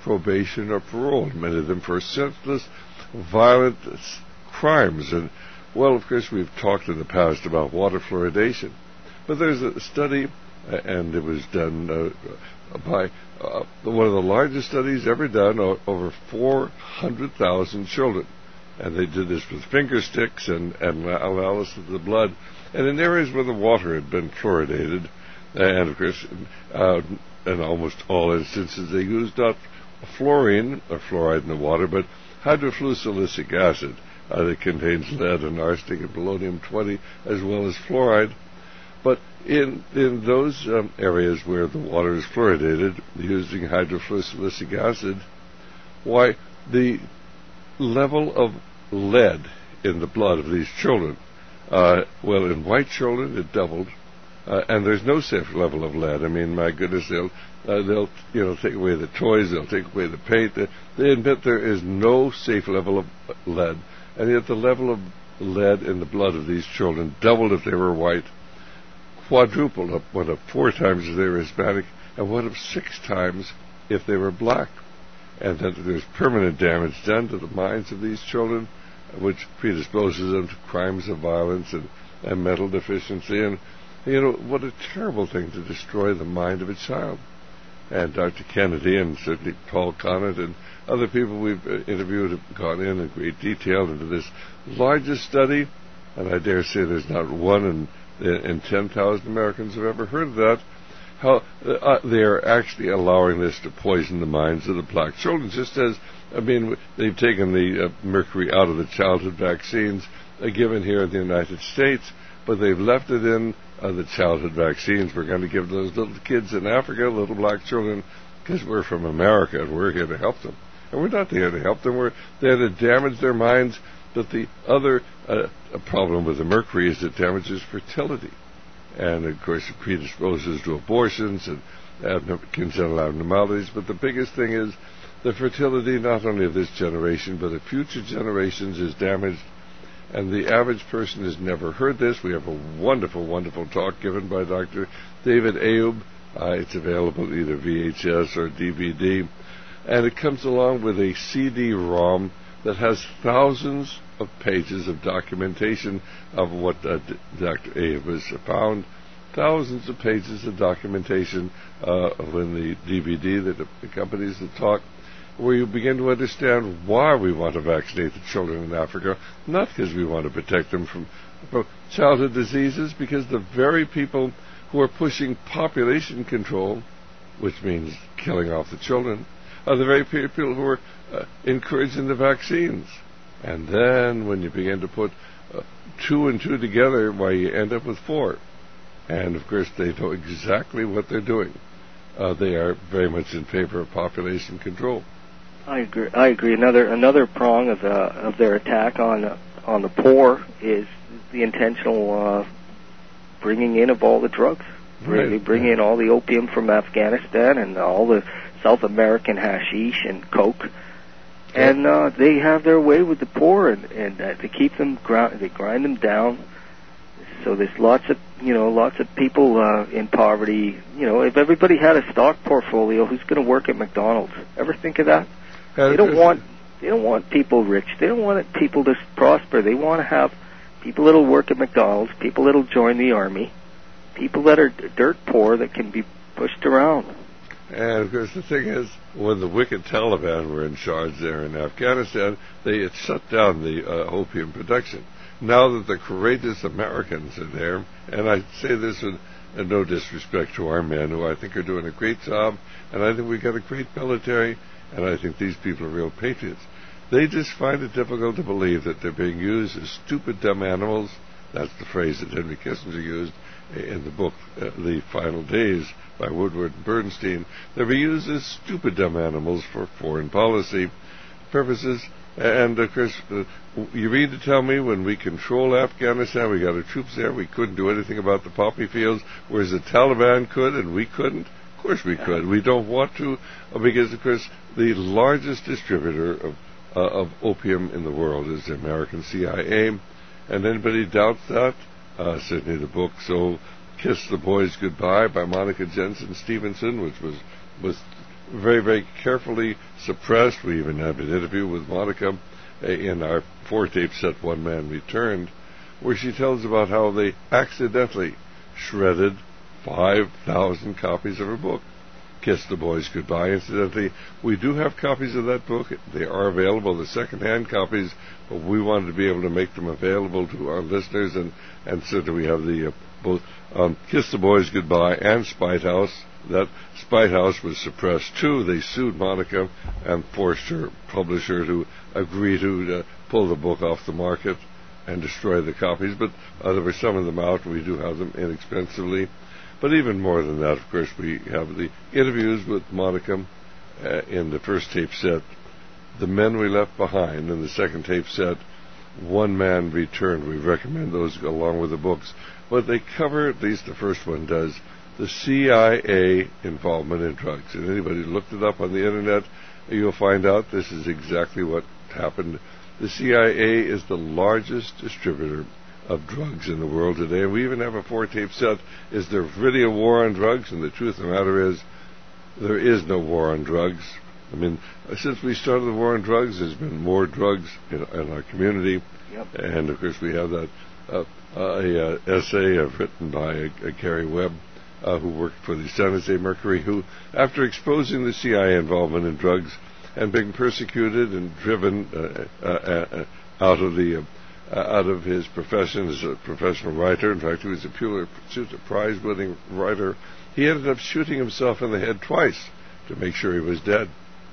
probation or parole, many of them for senseless, violent crimes. And, well, of course, we've talked in the past about water fluoridation. But there's a study, uh, and it was done uh, by uh, one of the largest studies ever done, o- over four hundred thousand children. And they did this with finger sticks and, and analysis of the blood. And in areas where the water had been fluoridated, and of course, uh, in almost all instances, they used not fluorine or fluoride in the water, but hydrofluosilicic acid uh, that contains lead and arsenic and polonium twenty, as well as fluoride. But in in those um, areas where the water is fluoridated, using hydrofluosilicic acid, why, the level of lead in the blood of these children, uh, well, in white children, it doubled. Uh, and there's no safe level of lead. I mean, my goodness, they'll uh, they'll you know take away the toys, they'll take away the paint. They, they admit there is no safe level of lead, and yet the level of lead in the blood of these children doubled if they were white, quadrupled up, went up four times if they were Hispanic, and went up six times if they were black. And that there's permanent damage done to the minds of these children, which predisposes them to crimes of violence and, and mental deficiency. And you know, what a terrible thing to destroy the mind of a child. And Doctor Kennedy and certainly Paul Conant and other people we've uh, interviewed have gone in in great detail into this largest study, and I dare say there's not one in, in ten thousand Americans have ever heard of that, how uh, they are actually allowing this to poison the minds of the black children, just as, I mean, they've taken the uh, mercury out of the childhood vaccines uh, given here in the United States, but they've left it in uh, the childhood vaccines we're going to give those little kids in Africa, little black children, because we're from America and we're here to help them. And we're not here to help them. We're there to damage their minds. But the other uh, problem with the mercury is it damages fertility. And, of course, it predisposes to abortions and abnorm- congenital abnormalities. But the biggest thing is the fertility not only of this generation, but of future generations is damaged. And the average person has never heard this. We have a wonderful, wonderful talk given by Doctor David Ayub. Uh, it's available either V H S or D V D. And it comes along with a C D ROM that has thousands of pages of documentation of what uh, D- Doctor Ayub has found. Thousands of pages of documentation uh, in the D V D that accompanies the talk, where you begin to understand why we want to vaccinate the children in Africa, not because we want to protect them from, from childhood diseases, because the very people who are pushing population control, which means killing off the children, are the very people who are uh, encouraging the vaccines. And then when you begin to put uh, two and two together, why, you end up with four. And, of course, they know exactly what they're doing. Uh, they are very much in favor of population control. I agree. I agree. Another another prong of uh, of their attack on uh, on the poor is the intentional uh, bringing in of all the drugs. Right. They bring in all the opium from Afghanistan and all the South American hashish and coke, yeah. and uh, they have their way with the poor, and, and uh, they keep them grind. They grind them down. So there's lots of you know lots of people uh, in poverty. You know, if everybody had a stock portfolio, who's going to work at McDonald's? Ever think of that? They don't want they don't want people rich. They don't want people to prosper. They want to have people that'll work at McDonald's, people that'll join the army, people that are dirt poor that can be pushed around. And of course, the thing is, when the wicked Taliban were in charge there in Afghanistan, they had shut down the uh, opium production. Now that the courageous Americans are there, and I say this with uh, no disrespect to our men, who I think are doing a great job, and I think we've got a great military. And I think these people are real patriots. They just find it difficult to believe that they're being used as stupid, dumb animals. That's the phrase that Henry Kissinger used in the book, uh, The Final Days, by Woodward and Bernstein. They're being used as stupid, dumb animals for foreign policy purposes. And, of course, uh, you mean to tell me when we control Afghanistan, we got our troops there, we couldn't do anything about the poppy fields, whereas the Taliban could and we couldn't? Of course we could. We don't want to, because, of course, the largest distributor of uh, of opium in the world is the American C I A. And anybody doubts that? Uh, certainly the book, So Kiss the Boys Goodbye, by Monica Jensen Stevenson, which was was very, very carefully suppressed. We even had an interview with Monica uh, in our four-tape set, One Man Returned, where she tells about how they accidentally shredded five thousand copies of her book, Kiss the Boys Goodbye. Incidentally, we do have copies of that book. They are available, the second-hand copies, but we wanted to be able to make them available to our listeners, and, and certainly we have the uh, both um, Kiss the Boys Goodbye and Spite House. That Spite House was suppressed, too. They sued Monica and forced her publisher to agree to uh, pull the book off the market and destroy the copies, but uh, there were some of them out. We do have them inexpensively. But even more than that, of course, we have the interviews with Monica uh, in the first tape set, The Men We Left Behind in the second tape set, One Man Returned. We recommend those along with the books. But they cover, at least the first one does, the C I A involvement in drugs. And anybody who looked it up on the Internet, you'll find out this is exactly what happened. The C I A is the largest distributor of drugs in the world today. And we even have a four-tape set, Is There Really a War on Drugs? And the truth of the matter is, there is no war on drugs. I mean, since we started the war on drugs, there's been more drugs in, in our community. Yep. And, of course, we have that uh, uh, a, uh, essay uh, written by uh, Gary Webb, uh, who worked for the San Jose Mercury, who, after exposing the C I A involvement in drugs and being persecuted and driven uh, uh, uh, out of the... Uh, Uh, out of his profession as a professional writer. In fact, he was a Pulitzer Prize-winning writer. He ended up shooting himself in the head twice to make sure he was dead.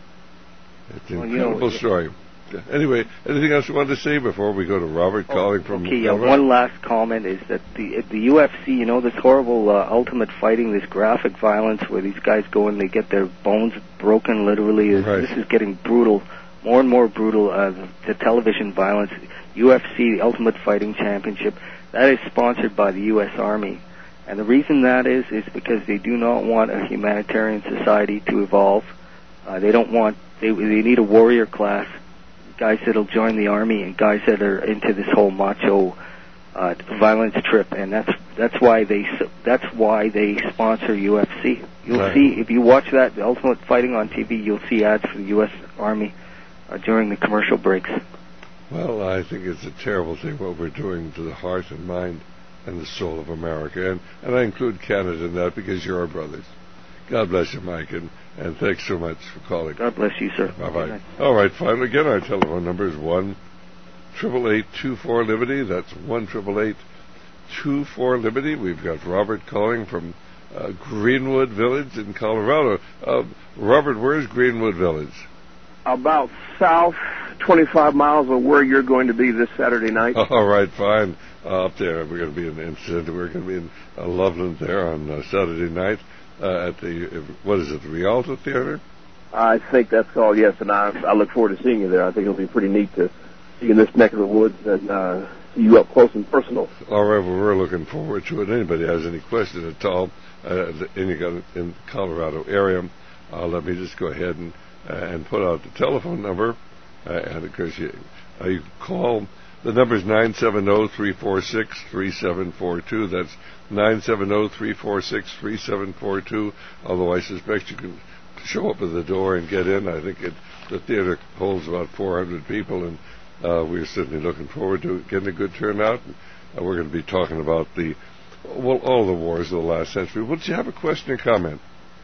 It's an well, incredible you know, story. Anyway, anything else you wanted to say before we go to Robert oh, calling from... Okay, uh, one last comment is that the the U F C, you know, this horrible uh, Ultimate Fighting, this graphic violence where these guys go and they get their bones broken literally. Is, right. This is getting brutal, more and more brutal. Uh, the television violence... U F C, the Ultimate Fighting Championship, that is sponsored by the U S Army. And the reason that is, is because they do not want a humanitarian society to evolve. Uh, they don't want, they, they need a warrior class, guys that'll join the Army and guys that are into this whole macho uh, violence trip. And that's that's why they that's why they sponsor U F C. You'll right. see, if you watch that, the Ultimate Fighting on T V, you'll see ads for the U S Army uh, during the commercial breaks. Well, I think it's a terrible thing what we're doing to the heart and mind and the soul of America. And, and I include Canada in that because you're our brothers. God bless you, Mike, and, and thanks so much for calling. God bless you, sir. Bye-bye. All right, finally, again, our telephone number is one eight eight eight, two four, Liberty. That's one eight eight eight, two four, Liberty. We've got Robert calling from uh, Greenwood Village in Colorado. Uh, Robert, where's Greenwood Village? About south, twenty-five miles of where you're going to be this Saturday night. All right, fine. Uh, up there, we're going to be in Incident. We're going to be in uh, Loveland there on uh, Saturday night uh, at the, uh, what is it, the Rialto Theater? I think that's called, yes, and I, I look forward to seeing you there. I think it'll be pretty neat to see you in this neck of the woods and uh, see you up close and personal. All right, well, we're looking forward to it. Anybody has any questions at all uh, in the Colorado area, uh, let me just go ahead and Uh, and put out the telephone number, uh, and of course you, uh, you call. The number is nine seven zero, three four six, three seven four two. That's nine seven zero, three four six, three seven four two. Although I suspect you can show up at the door and get in. I think it, the theater holds about four hundred people, and uh, we're certainly looking forward to getting a good turnout. Uh, we're going to be talking about the, well, all the wars of the last century. Would you have a question or comment?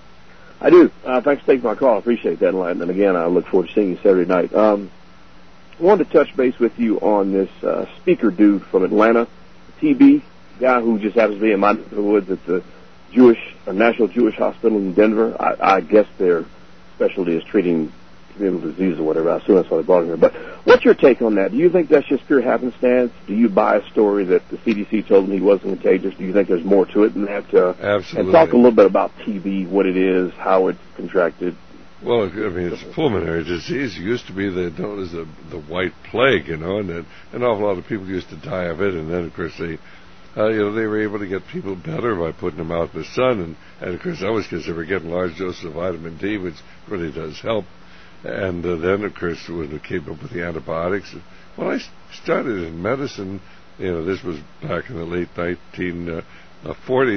I do. Uh, thanks for taking my call. I appreciate that, Len. And again, I look forward to seeing you Saturday night. Um, I wanted to touch base with you on this uh, speaker dude from Atlanta, T B, guy who just happens to be in my neck of the woods at the Jewish, uh, National Jewish Hospital in Denver. I, I guess their specialty is treating communicable disease or whatever. I assume that's why they brought him here. But what's your take on that? Do you think that's just pure happenstance? Do you buy a story that the C D C told him he wasn't contagious? Do you think there's more to it than that? Uh, Absolutely. And talk a little bit about T B, what it is, how it's contracted. Well, I mean, it's a pulmonary disease. It used to be the, known as the, the white plague, you know, and then an awful lot of people used to die of it. And then, of course, they, uh, you know, they were able to get people better by putting them out in the sun. And, and of course, that was because they were getting large doses of vitamin D, which really does help. And uh, then, of course, when it came up with the antibiotics, when I started in medicine, you know, this was back in the late nineteen forties,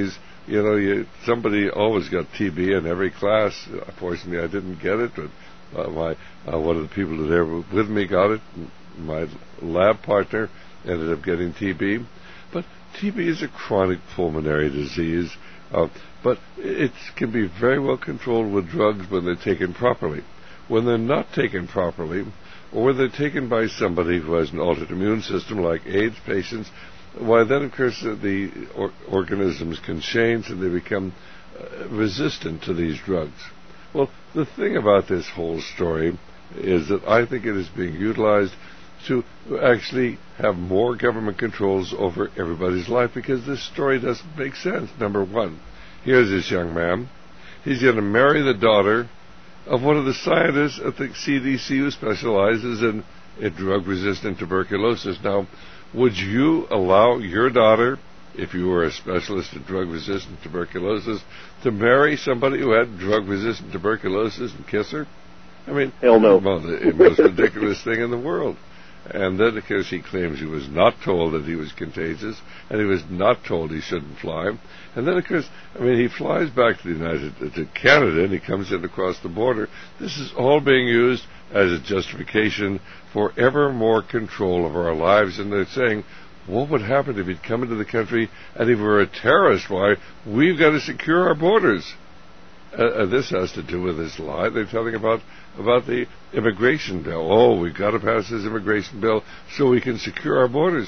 you know, you, somebody always got T B in every class. Unfortunately, I didn't get it, but uh, my uh, one of the people that there with me got it. My lab partner ended up getting T B. But T B is a chronic pulmonary disease, uh, but it can be very well controlled with drugs when they're taken properly. When they're not taken properly, or when they're taken by somebody who has an altered immune system, like AIDS patients, why then, of course, uh, the or- organisms can change and they become uh, resistant to these drugs. Well, the thing about this whole story is that I think it is being utilized to actually have more government controls over everybody's life, because this story doesn't make sense. Number one, here's this young man. He's going to marry the daughter of one of the scientists at the C D C who specializes in, in drug-resistant tuberculosis. Now, would you allow your daughter, if you were a specialist in drug-resistant tuberculosis, to marry somebody who had drug-resistant tuberculosis and kiss her? I mean, hell no. Well, the most ridiculous thing in the world. And then, of course, he claims he was not told that he was contagious, and he was not told he shouldn't fly. And then, of course, I mean, he flies back to the United to Canada, and he comes in across the border. This is all being used as a justification for ever more control of our lives. And they're saying, what would happen if he'd come into the country and he were a terrorist? Why, we've got to secure our borders. Uh, uh, this has to do with this lie. They're telling about about the immigration bill. Oh, we've got to pass this immigration bill so we can secure our borders.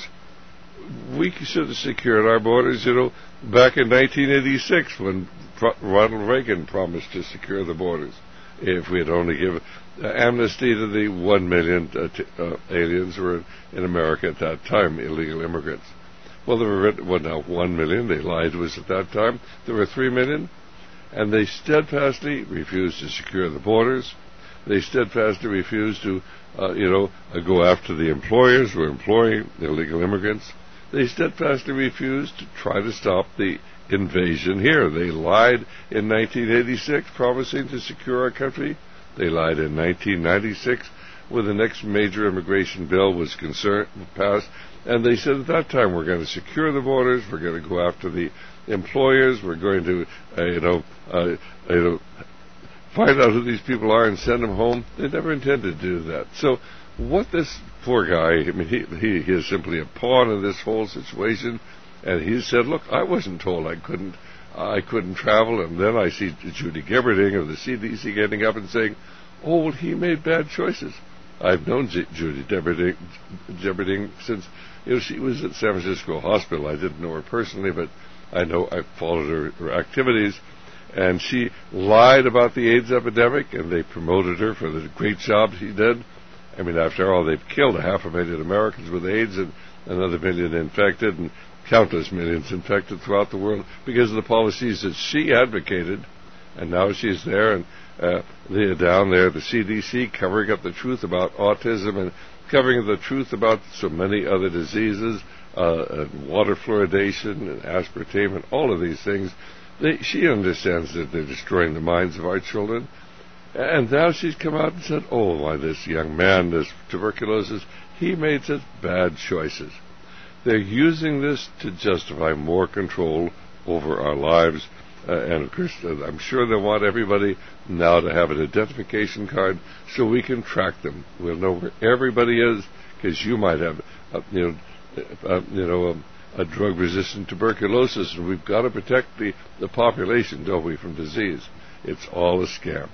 We should have secured our borders, you know, back in nineteen eighty-six when Pro- Ronald Reagan promised to secure the borders. If we had only given uh, amnesty to the one million uh, t- uh, aliens who were in, in America at that time, illegal immigrants. Well, there were well, now one million. They lied to us at that time. There were three million. And they steadfastly refused to secure the borders. They steadfastly refused to, uh, you know, uh, go after the employers who are employing illegal immigrants. They steadfastly refused to try to stop the invasion here. They lied in nineteen eighty-six, promising to secure our country. They lied in nineteen ninety-six, when the next major immigration bill was concern- passed. And they said at that time, we're going to secure the borders, we're going to go after the employers, we're going to, uh, you know, uh, you know, find out who these people are and send them home. They never intended to do that. So what this poor guy, I mean, he, he, he is simply a pawn in this whole situation. And he said, look, I wasn't told I couldn't, I couldn't travel. And then I see Judy Gerberding of the C D C getting up and saying, oh, well, he made bad choices. I've known G- Judy Gerberding, Gerberding since, you know, she was at San Francisco Hospital. I didn't know her personally, but I know I followed her, her activities. And she lied about the AIDS epidemic, and they promoted her for the great job she did. I mean, after all, they've killed a half a million Americans with AIDS and another million infected and countless millions infected throughout the world because of the policies that she advocated. And now she's there, and uh, they're down there, the C D C, covering up the truth about autism and covering the truth about so many other diseases, uh, and water fluoridation and aspartame and all of these things. They, she understands that they're destroying the minds of our children. And now she's come out and said, oh, why, this young man, this tuberculosis, he made such bad choices. They're using this to justify more control over our lives. Uh, and, of course, uh, I'm sure they want everybody now to have an identification card so we can track them. We'll know where everybody is, because you might have, uh, you know, uh, you know, um, a drug-resistant tuberculosis, and we've got to protect the, the population, don't we, from disease. It's all a scam.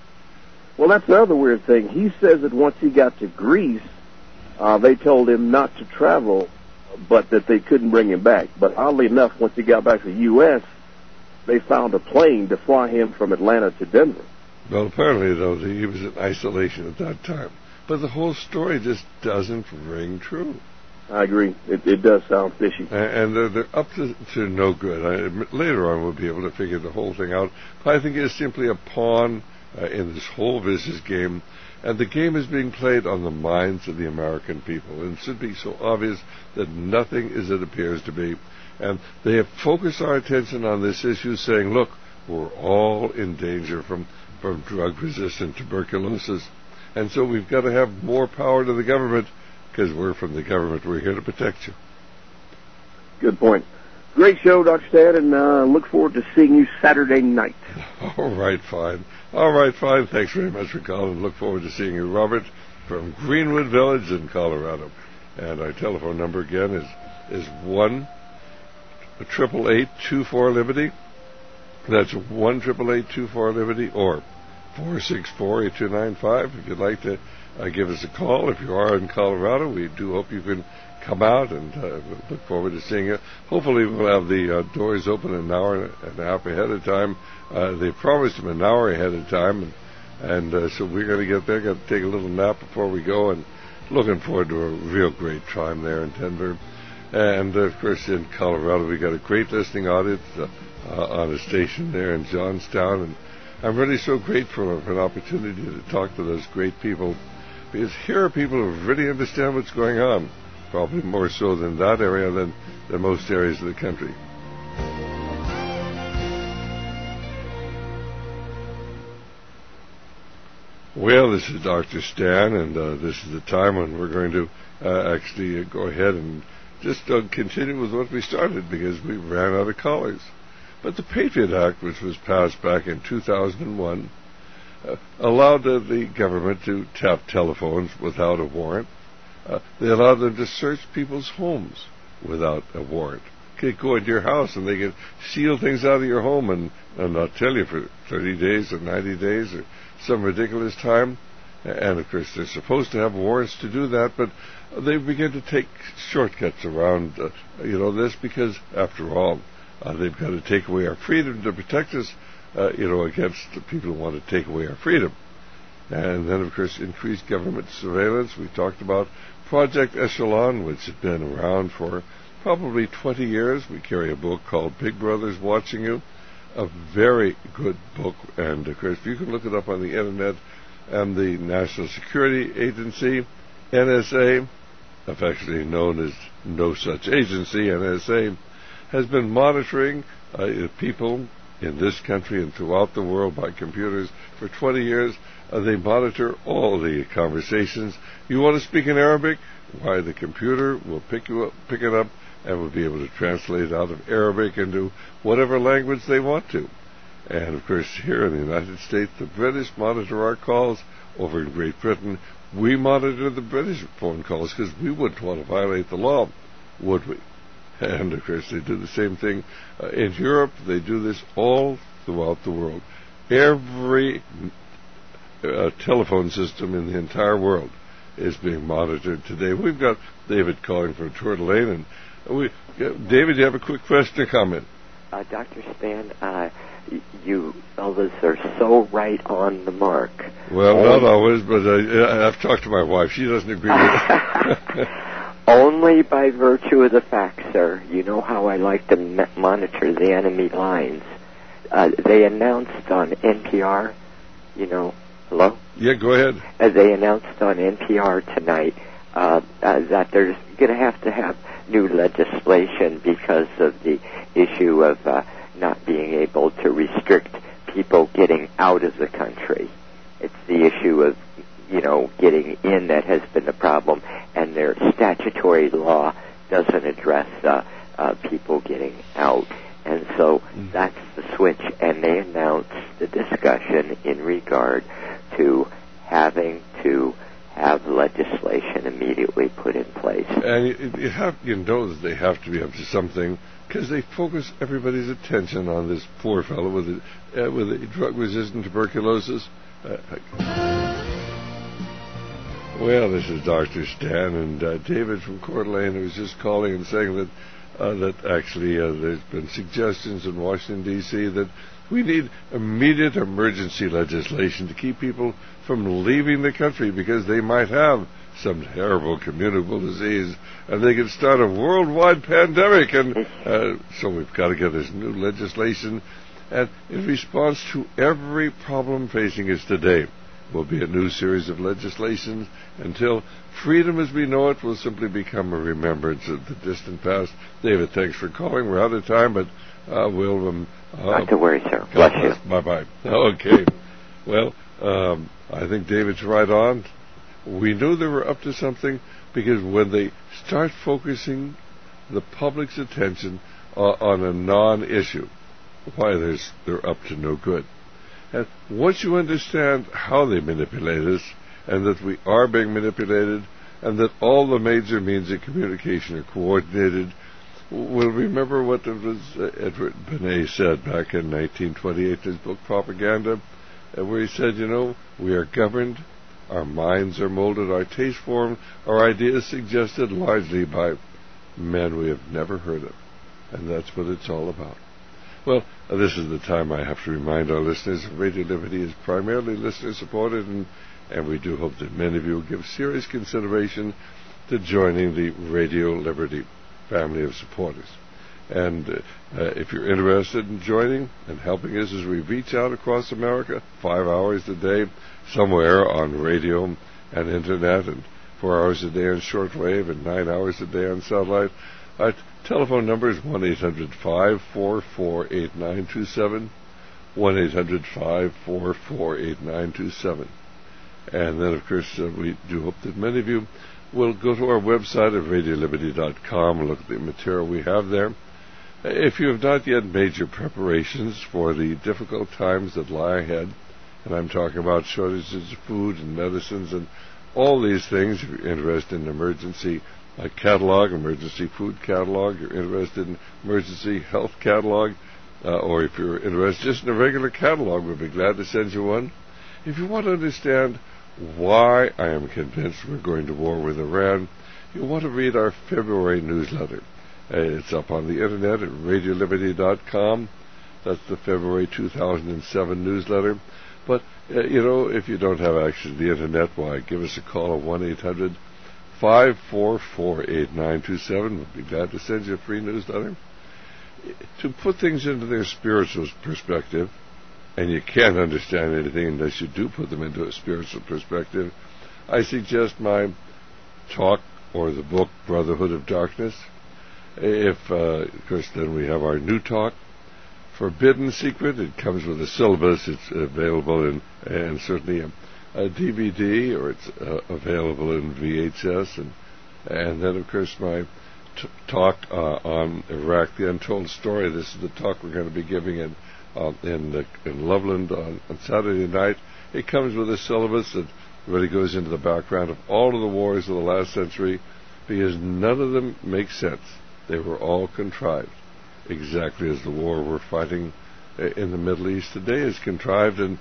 Well, that's another weird thing. He says that once he got to Greece, uh, they told him not to travel, but that they couldn't bring him back. But oddly enough, once he got back to the U S, they found a plane to fly him from Atlanta to Denver. Well, apparently, though, he was in isolation at that time. But the whole story just doesn't ring true. I agree. It, it does sound fishy. And they're, they're up to, to no good. I admit, later on, we'll be able to figure the whole thing out. But I think it's simply a pawn uh, in this whole vicious game. And the game is being played on the minds of the American people. And it should be so obvious that nothing is as it appears to be. And they have focused our attention on this issue, saying, look, we're all in danger from, from drug-resistant tuberculosis. And so we've got to have more power to the government, because we're from the government. We're here to protect you. Good point. Great show, Doctor Stan, and uh, look forward to seeing you Saturday night. All right, fine. All right, fine. Thanks very much for calling. Look forward to seeing you, Robert, from Greenwood Village in Colorado. And our telephone number again is is one triple eight two four Liberty. That's one triple eight two four Liberty, or four six four eight two nine five. If you'd like to uh, give us a call, if you are in Colorado, we do hope you can come out, and uh, look forward to seeing you. Hopefully we'll have the uh, doors open an hour and a half ahead of time. Uh, they promised them an hour ahead of time, and, and uh, so we're going to get there, got to take a little nap before we go, and looking forward to a real great time there in Denver. And, uh, of course, in Colorado, we got a great listening audience uh, uh, on a station there in Johnstown, and I'm really so grateful for an opportunity to talk to those great people, because here are people who really understand what's going on, probably more so than that area than, than most areas of the country. Well, this is Doctor Stan, and uh, this is the time when we're going to uh, actually uh, go ahead and just uh, continue with what we started, because we ran out of callers. But the Patriot Act, which was passed back in two thousand one, uh, allowed uh, the government to tap telephones without a warrant. Uh, they allowed them to search people's homes without a warrant. They could go into your house and they could steal things out of your home and, and not tell you for thirty days or ninety days or some ridiculous time. And, of course, they're supposed to have warrants to do that, but they begin to take shortcuts around, uh, you know, this, because, after all, uh, they've got to take away our freedom to protect us, uh, you know, against the people who want to take away our freedom. And then, of course, increased government surveillance. We talked about Project Echelon, which has been around for probably twenty years. We carry a book called Big Brother's Watching You, a very good book. And, of course, you can look it up on the Internet. And the National Security Agency, N S A, affectionately known as No Such Agency, N S A, has been monitoring uh, people in this country and throughout the world by computers for twenty years. Uh, they monitor all the conversations. You want to speak in Arabic? Why, the computer will pick you up, pick it up, and will be able to translate out of Arabic into whatever language they want to. And, of course, here in the United States, the British monitor our calls. Over in Great Britain, we monitor the British phone calls, because we wouldn't want to violate the law, would we? And, of course, they do the same thing uh, in Europe. They do this all throughout the world. Every uh, telephone system in the entire world is being monitored today. We've got David calling from Coeur d'Alene. And we, uh, David, do you have a quick question or comment? Uh, Doctor Stan, uh, you fellas are so right on the mark. Well, Only, not always, but uh, I've talked to my wife. She doesn't agree with it. Only by virtue of the fact, sir. You know how I like to me- monitor the enemy lines. Uh, they announced on N P R, you know, hello? Yeah, go ahead. Uh, they announced on N P R tonight uh, uh, that there's going to have to have new legislation because of the issue of uh, not being able to restrict people getting out of the country. It's the issue of, you know, getting in that has been the problem, and their statutory law doesn't address uh, uh, people getting out. And so mm. that's the switch, and they announced the discussion in regard to having to have legislation immediately put in place. And you, you have, you know that they have to be up to something, because they focus everybody's attention on this poor fellow with the, uh, with the drug-resistant tuberculosis. Uh, well, this is Doctor Stan, and uh, David from Coeur d'Alene was just calling and saying that uh, that actually uh, there's been suggestions in Washington, D C that we need immediate emergency legislation to keep people from leaving the country, because they might have some terrible communicable disease, and they could start a worldwide pandemic. And uh, so we've got to get this new legislation. And in response to every problem facing us today will be a new series of legislation, until freedom as we know it will simply become a remembrance of the distant past. David, thanks for calling. We're out of time, but uh, we'll... Um, uh, Not to worry, sir. Bless you. Bye-bye. Okay. Well, um, I think David's right on. We knew they were up to something, because when they start focusing the public's attention uh, on a non-issue, why there's, they're up to no good. And once you understand how they manipulate us, and that we are being manipulated, and that all the major means of communication are coordinated, we'll remember what it was uh, Edward Benet said back in nineteen twenty-eight in his book Propaganda, uh, where he said, you know, we are governed, our minds are molded, our taste formed, our ideas suggested largely by men we have never heard of. And that's what it's all about. Well, uh, this is the time I have to remind our listeners Radio Liberty is primarily listener-supported, and, and we do hope that many of you will give serious consideration to joining the Radio Liberty family of supporters. And uh, uh, if you're interested in joining and helping us as we reach out across America, five hours a day, somewhere on radio and internet, and four hours a day on shortwave, and nine hours a day on satellite, our t- telephone number is one eight hundred five four four eight nine two seven, one eight hundred five four four eight nine two seven. And then, of course, uh, we do hope that many of you will go to our website at radio liberty dot com and look at the material we have there. If you have not yet made your preparations for the difficult times that lie ahead, and I'm talking about shortages of food and medicines and all these things, if you're interested in an emergency uh, catalog, emergency food catalog, you're interested in emergency health catalog, uh, or if you're interested just in a regular catalog, we'll be glad to send you one. If you want to understand why I am convinced we're going to war with Iran, you'll want to read our February newsletter. Uh, it's up on the internet at radio liberty dot com. That's the February two thousand seven newsletter. But, uh, you know, if you don't have access to the internet, why, give us a call at one eight hundred five four four eight nine two seven. We'll be glad to send you a free newsletter. To put things into their spiritual perspective, and you can't understand anything unless you do put them into a spiritual perspective, I suggest my talk or the book Brotherhood of Darkness. If, uh, of course, then we have our new talk, Forbidden Secret. It comes with a syllabus. It's available in, and certainly a, a D V D, or it's uh, available in V H S. And, and then, of course, my t- talk uh, on Iraq, the Untold Story. This is the talk we're going to be giving in Uh, in, uh, in Loveland on, on Saturday night. It comes with a syllabus that really goes into the background of all of the wars of the last century, because none of them make sense. They were all contrived, exactly as the war we're fighting uh, in the Middle East today is contrived. And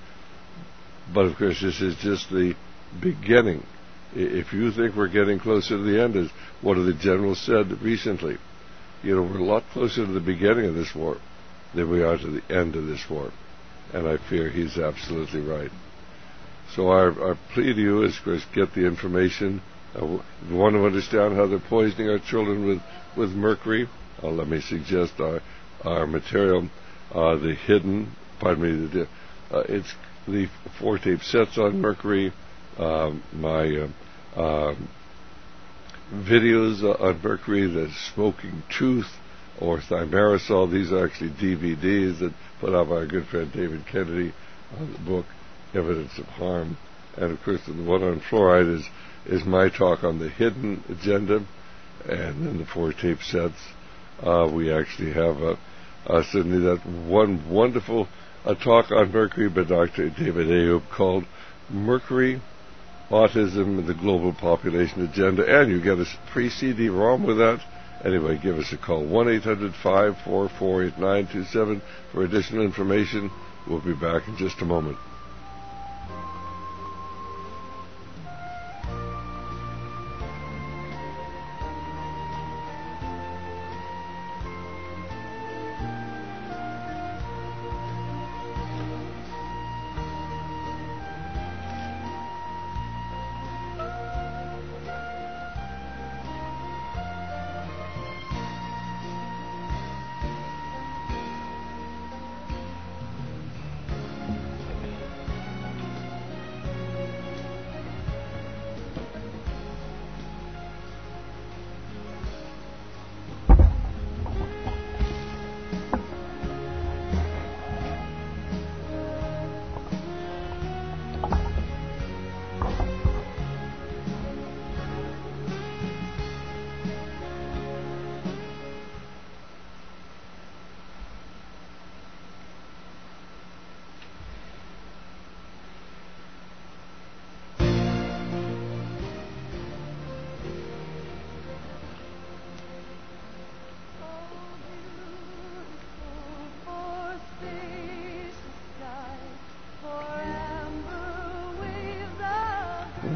but of course, this is just the beginning. If you think we're getting closer to the end, as one of the generals said recently, you know, we're a lot closer to the beginning of this war than we are to the end of this war. And I fear he's absolutely right. So our, our plea to you is, of course, get the information. Uh, if you want to understand how they're poisoning our children with, with mercury, uh, let me suggest our, our material, uh, the hidden, pardon me, the, uh, it's the four tape sets on mercury, uh, my uh, uh, videos on mercury, the Smoking Truth, or thimerosal. These are actually D V Ds that put out by our good friend David Kennedy on the book Evidence of Harm. And of course, the one on fluoride is, is my talk on the hidden agenda. And then the four tape sets, uh, we actually have uh, uh, certainly that one wonderful uh, talk on mercury by Doctor David Ayub called Mercury, Autism, and the Global Population Agenda. And you get a free C D ROM with that. Anyway, give us a call, one eight hundred five four four eight nine two seven, for additional information. We'll be back in just a moment.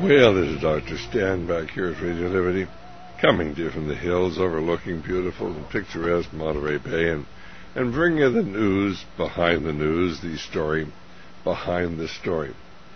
Well, this is Doctor Stan back here at Radio Liberty, coming to you from the hills overlooking beautiful and picturesque Monterey Bay, and, and bringing you the news behind the news, the story behind the story.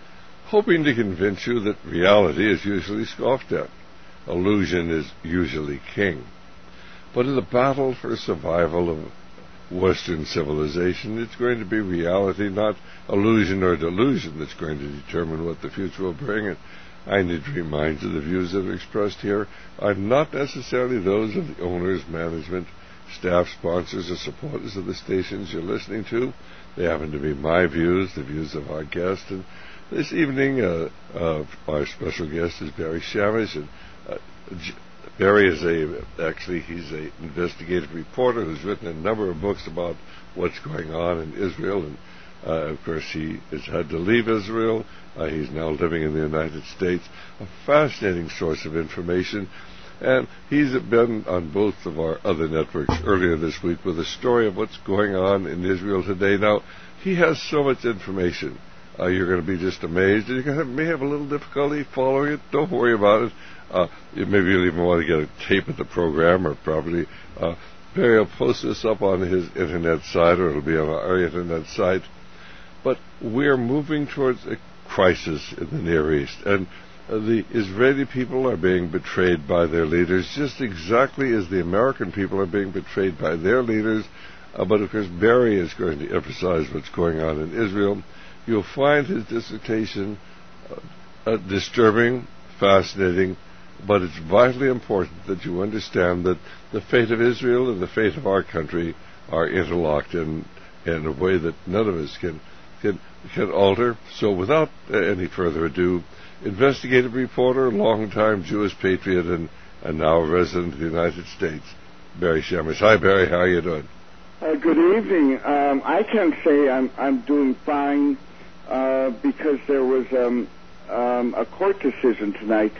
Hoping to convince you that reality is usually scoffed at. Illusion is usually king. But in the battle for survival of Western civilization, it's going to be reality, not illusion or delusion, that's going to determine what the future will bring. And I need to remind you the views that are expressed here are not necessarily those of the owners, management, staff, sponsors, or supporters of the stations you're listening to. They happen to be my views, the views of our guest. And this evening, uh, uh, our special guest is Barry Shamish. And uh, J- Barry is a, actually, he's an investigative reporter who's written a number of books about what's going on in Israel. And, uh, of course, he has had to leave Israel. Uh, he's now living in the United States. A fascinating source of information. And he's been on both of our other networks earlier this week with a story of what's going on in Israel today. Now, he has so much information. Uh, you're going to be just amazed. You have, may have a little difficulty following it. Don't worry about it. Uh, maybe you'll even want to get a tape of the program, or probably uh, Barry will post this up on his internet site, or it'll be on our internet site. But we're moving towards a crisis in the Near East, and uh, the Israeli people are being betrayed by their leaders, just exactly as the American people are being betrayed by their leaders. Uh, but of course, Barry is going to emphasize what's going on in Israel. You'll find his dissertation uh, uh, disturbing, fascinating, but it's vitally important that you understand that the fate of Israel and the fate of our country are interlocked in, in a way that none of us can can, can alter. So without uh, any further ado, investigative reporter, longtime Jewish patriot, and, and now a resident of the United States, Barry Shamish. Hi, Barry. How are you doing? Uh, good evening. Um, I can say I'm I'm doing fine uh, because there was um, um, a court decision tonight.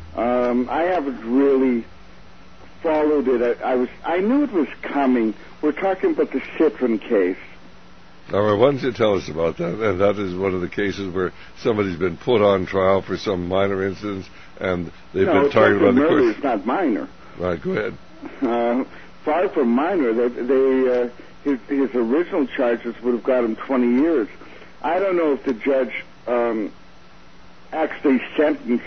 Um, I haven't really followed it. I, I was I knew it was coming. We're talking about the Citron case. All right, why don't you tell us about that? And that is one of the cases where somebody's been put on trial for some minor incidents, and they've no, been targeted by the courts. No, it's not minor. Right, go ahead. Uh, far from minor. They, they uh, his, his original charges would have got him twenty years. I don't know if the judge um, actually sentenced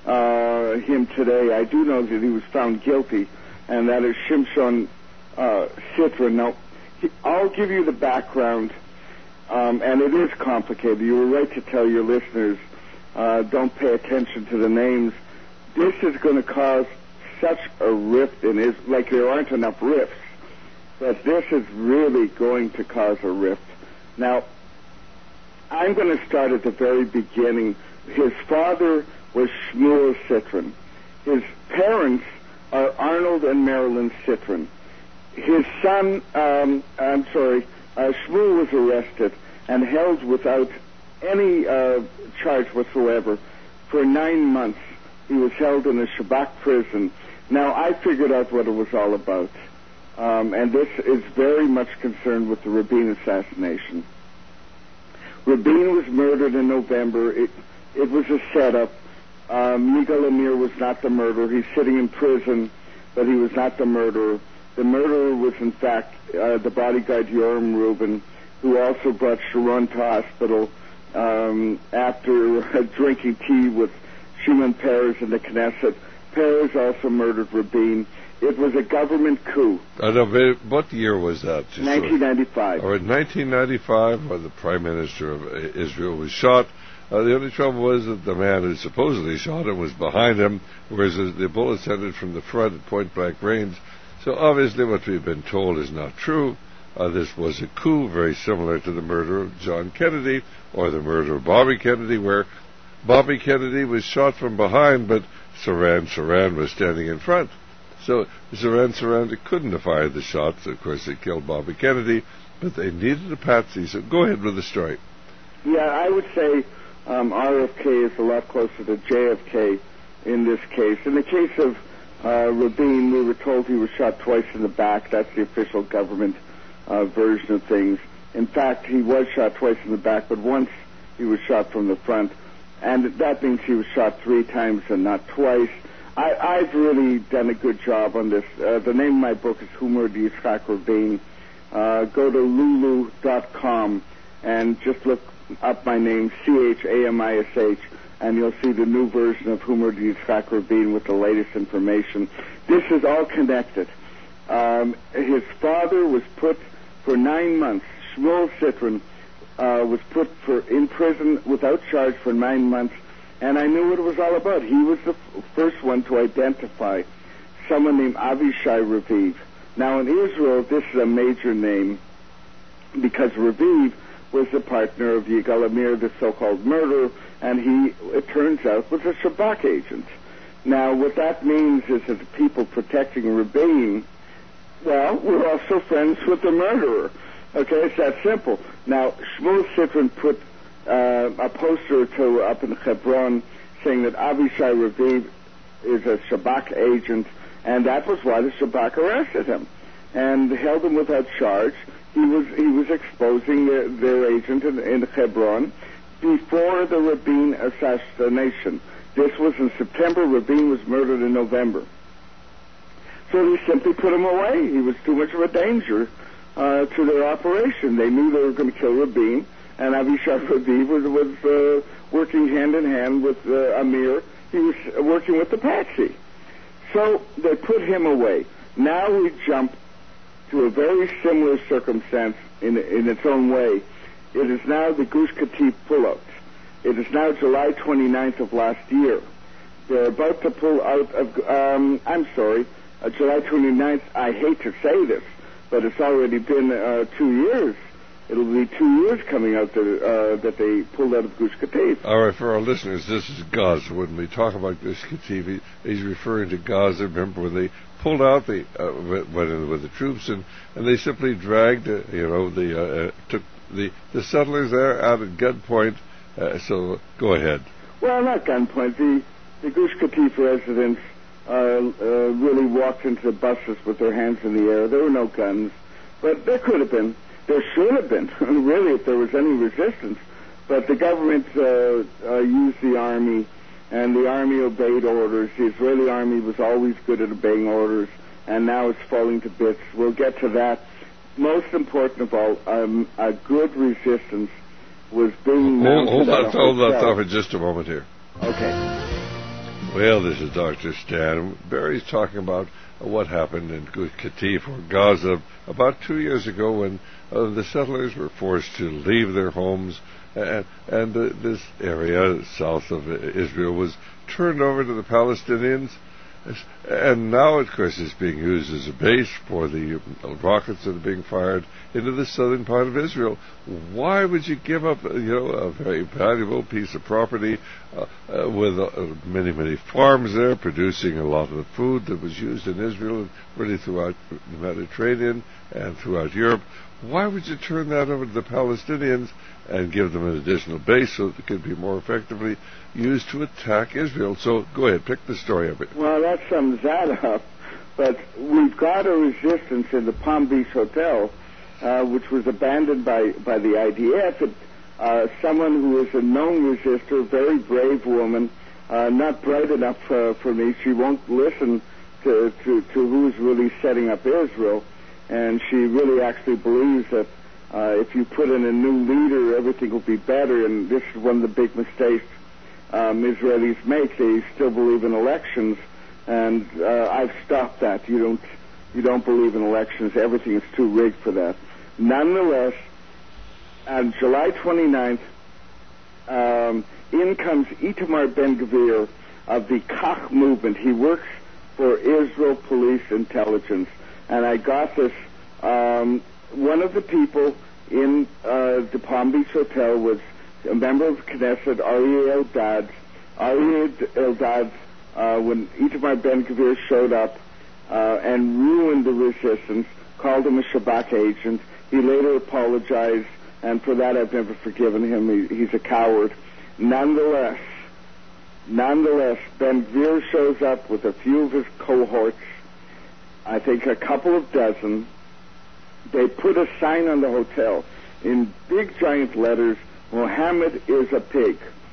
uh, him today. I do know that he was found guilty, and that is Shimshon uh, Citron. Now, he, I'll give you the background, um, and it is complicated. You were right to tell your listeners, uh, don't pay attention to the names. This is going to cause such a rift in Israel, like there aren't enough rifts, but this is really going to cause a rift. Now, I'm going to start at the very beginning. His father was Shmuel Citron. His parents are Arnold and Marilyn Citron. His son, um, I'm sorry, uh, Shmuel was arrested and held without any uh, charge whatsoever for nine months. He was held in a Shabbat prison. Now, I figured out what it was all about, um, and this is very much concerned with the Rabin assassination. Rabin was murdered in November. It, it was a setup. Um, Yigal Amir was not the murderer. He's sitting in prison, but he was not the murderer. The murderer was, in fact, uh, the bodyguard Yoram Rubin, who also brought Sharon to hospital um, after uh, drinking tea with Shimon Peres in the Knesset. Peres also murdered Rabin. It was a government coup. I know, what year was that? nineteen ninety-five. Or in nineteen ninety-five, when the Prime Minister of Israel was shot. Uh, the only trouble was that the man who supposedly shot him was behind him, whereas the bullets entered from the front at point-blank range. So obviously what we've been told is not true. Uh, this was a coup very similar to the murder of John Kennedy, or the murder of Bobby Kennedy, where Bobby Kennedy was shot from behind, but Saran Saran was standing in front. So Saran Saran couldn't have fired the shots. Of course, they killed Bobby Kennedy, but they needed a patsy. So go ahead with the story. Yeah, I would say um, R F K is a lot closer to J F K in this case. In the case of uh, Rabin, we were told he was shot twice in the back. That's the official government uh, version of things. In fact, he was shot twice in the back, but once he was shot from the front. and that means he was shot three times and not twice. I, I've really done a good job on this. Uh, the name of my book is Humor de Yitzhak Rabin. Uh, go to lulu dot com and just look up my name, C H A M I S H, and you'll see the new version of Humor de Yitzhak Rabin with the latest information. This is all connected. Um, his father was put for nine months. Shmuel Citron uh, was put for in prison without charge for nine months, and I knew what it was all about. He was the f- first one to identify someone named Avishai Raviv. Now, in Israel, this is a major name because Raviv was the partner of Yigal Amir, the so-called murderer, and he, it turns out, was a Shabak agent. Now, what that means is that the people protecting Rabin, well, we're also friends with the murderer. Okay, it's that simple. Now, Shmuel Citron put uh, a poster or two up in Hebron saying that Avishai Raviv is a Shabak agent, and that was why the Shabak arrested him and held him without charge. He was he was exposing their, their agent in, in Hebron before the Rabin assassination. This was in September. Rabin was murdered in November. So they simply put him away. He was too much of a danger uh, to their operation. They knew they were going to kill Rabin, and Avishai Raviv was, was uh, working hand in hand with uh, Amir. He was working with the Patsy. So they put him away. Now we jump to a very similar circumstance in, in its own way. It is now the Gush Katif pullout. It is now July twenty-ninth of last year. They're about to pull out of, um, I'm sorry, uh, July twenty-ninth, I hate to say this, but it's already been uh, two years. It'll be two years coming out that, uh, that they pulled out of Gush Katif. All right, for our listeners, this is Gaza. When we talk about Gush Katif, he, he's referring to Gaza. Remember when they pulled out, they uh, went in with the troops, and, and they simply dragged, uh, you know, the uh, uh, took the, the settlers there out at gunpoint. Uh, so go ahead. Well, not gunpoint. The, the Gush Katif residents uh, uh, really walked into the buses with their hands in the air. There were no guns, but there could have been. There should have been, really, if there was any resistance. But the government uh, uh, used the army, and the army obeyed orders. The Israeli army was always good at obeying orders, and now it's falling to bits. We'll get to that. Most important of all, um, a good resistance was being mounted. Hold, hold at that, a hold that hotel. thought for just a moment here. Okay. Well, this is Doctor Stan. Barry's talking about what happened in Gush Katif or Gaza about two years ago when uh, the settlers were forced to leave their homes, and, and uh, this area south of Israel was turned over to the Palestinians. And now, of course, it's being used as a base for the rockets that are being fired into the southern part of Israel. Why would you give up, you know, a very valuable piece of property uh, uh, with uh, many, many farms there, producing a lot of the food that was used in Israel and really throughout the Mediterranean and throughout Europe? Why would you turn that over to the Palestinians and give them an additional base so that it could be more effectively used to attack Israel? So go ahead, pick the story of it. Well, that sums that up. But we've got a resistance in the Palm Beach Hotel, uh, which was abandoned by, by the I D F. It, uh, someone who is a known resistor, a very brave woman, uh, not bright enough uh, for me. She won't listen to, to, to who's really setting up Israel. And she really actually believes that uh, if you put in a new leader, everything will be better. And this is one of the big mistakes um, Israelis make. They still believe in elections, and uh, I've stopped that. You don't, you don't believe in elections. Everything is too rigged for that. Nonetheless, on July twenty-ninth, um, in comes Itamar Ben-Gvir of the Kach movement. He works for Israel Police Intelligence. And I got this. Um, one of the people in uh, the Palm Beach Hotel was a member of Knesset, Aryeh Eldad. Aryeh Eldad, uh, when Itamar Ben-Gvir showed up uh, and ruined the resistance, called him a Shabak agent. He later apologized, and for that I've never forgiven him. He, he's a coward. Nonetheless, nonetheless, Ben-Gvir shows up with a few of his cohorts, I think a couple of dozen. They put a sign on the hotel in big giant letters, Mohammed is a pig.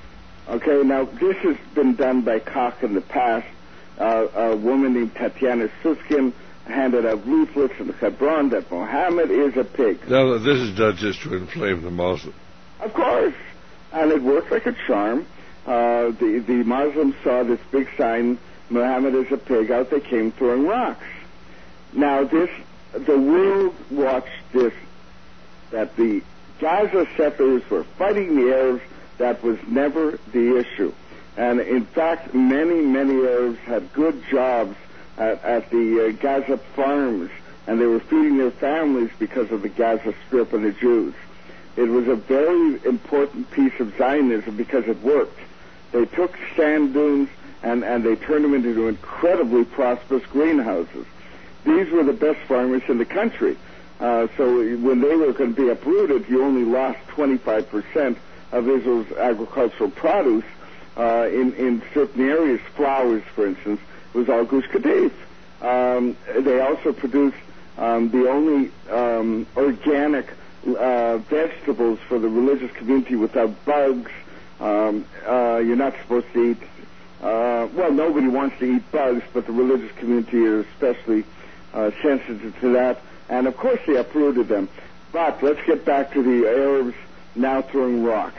Okay, now this has been done by Koch in the past. Uh, a woman named Tatiana Suskin handed out leaflets in Hebron that Mohammed is a pig. Now, this is not just to inflame the Muslim. Of course. And it worked like a charm. Uh, the, the Muslims saw this big sign, Muhammad is a pig, out they came throwing rocks. Now this, the world watched this, that the Gaza settlers were fighting the Arabs. That was never the issue. And in fact, many, many Arabs had good jobs at, at the uh, Gaza farms, and they were feeding their families because of the Gaza Strip and the Jews. It was a very important piece of Zionism because it worked. They took sand dunes and, and they turned them into incredibly prosperous greenhouses. These were the best farmers in the country. Uh, so when they were going to be uprooted, you only lost twenty-five percent of Israel's agricultural produce. Uh, in, in certain areas, flowers, for instance, was all Gush Katif. Um, they also produced um, the only um, organic uh, vegetables for the religious community without bugs. Um, uh, you're not supposed to eat, uh, well, nobody wants to eat bugs, but the religious community is especially uh, sensitive to that. And, of course, they uprooted them. But let's get back to the Arabs now throwing rocks.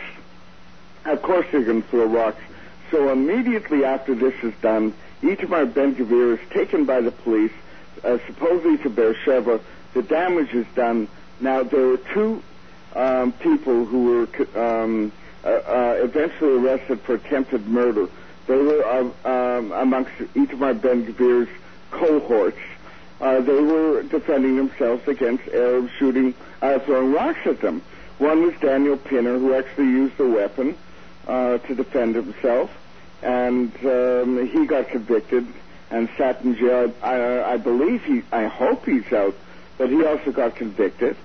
Of course they're going to throw rocks. So immediately after this is done, Itamar Ben-Gvir is taken by the police, uh, supposedly to Beersheba. The damage is done. Now, there were two um, people who were um, uh, uh, eventually arrested for attempted murder. They were uh, um, amongst Itamar Ben-Gvir's cohorts. Uh, they were defending themselves against Arabs shooting, uh, throwing rocks at them. One was Daniel Pinner, who actually used a weapon uh, to defend himself, and um, he got convicted and sat in jail. I, I believe he, I hope he's out, but he also got convicted.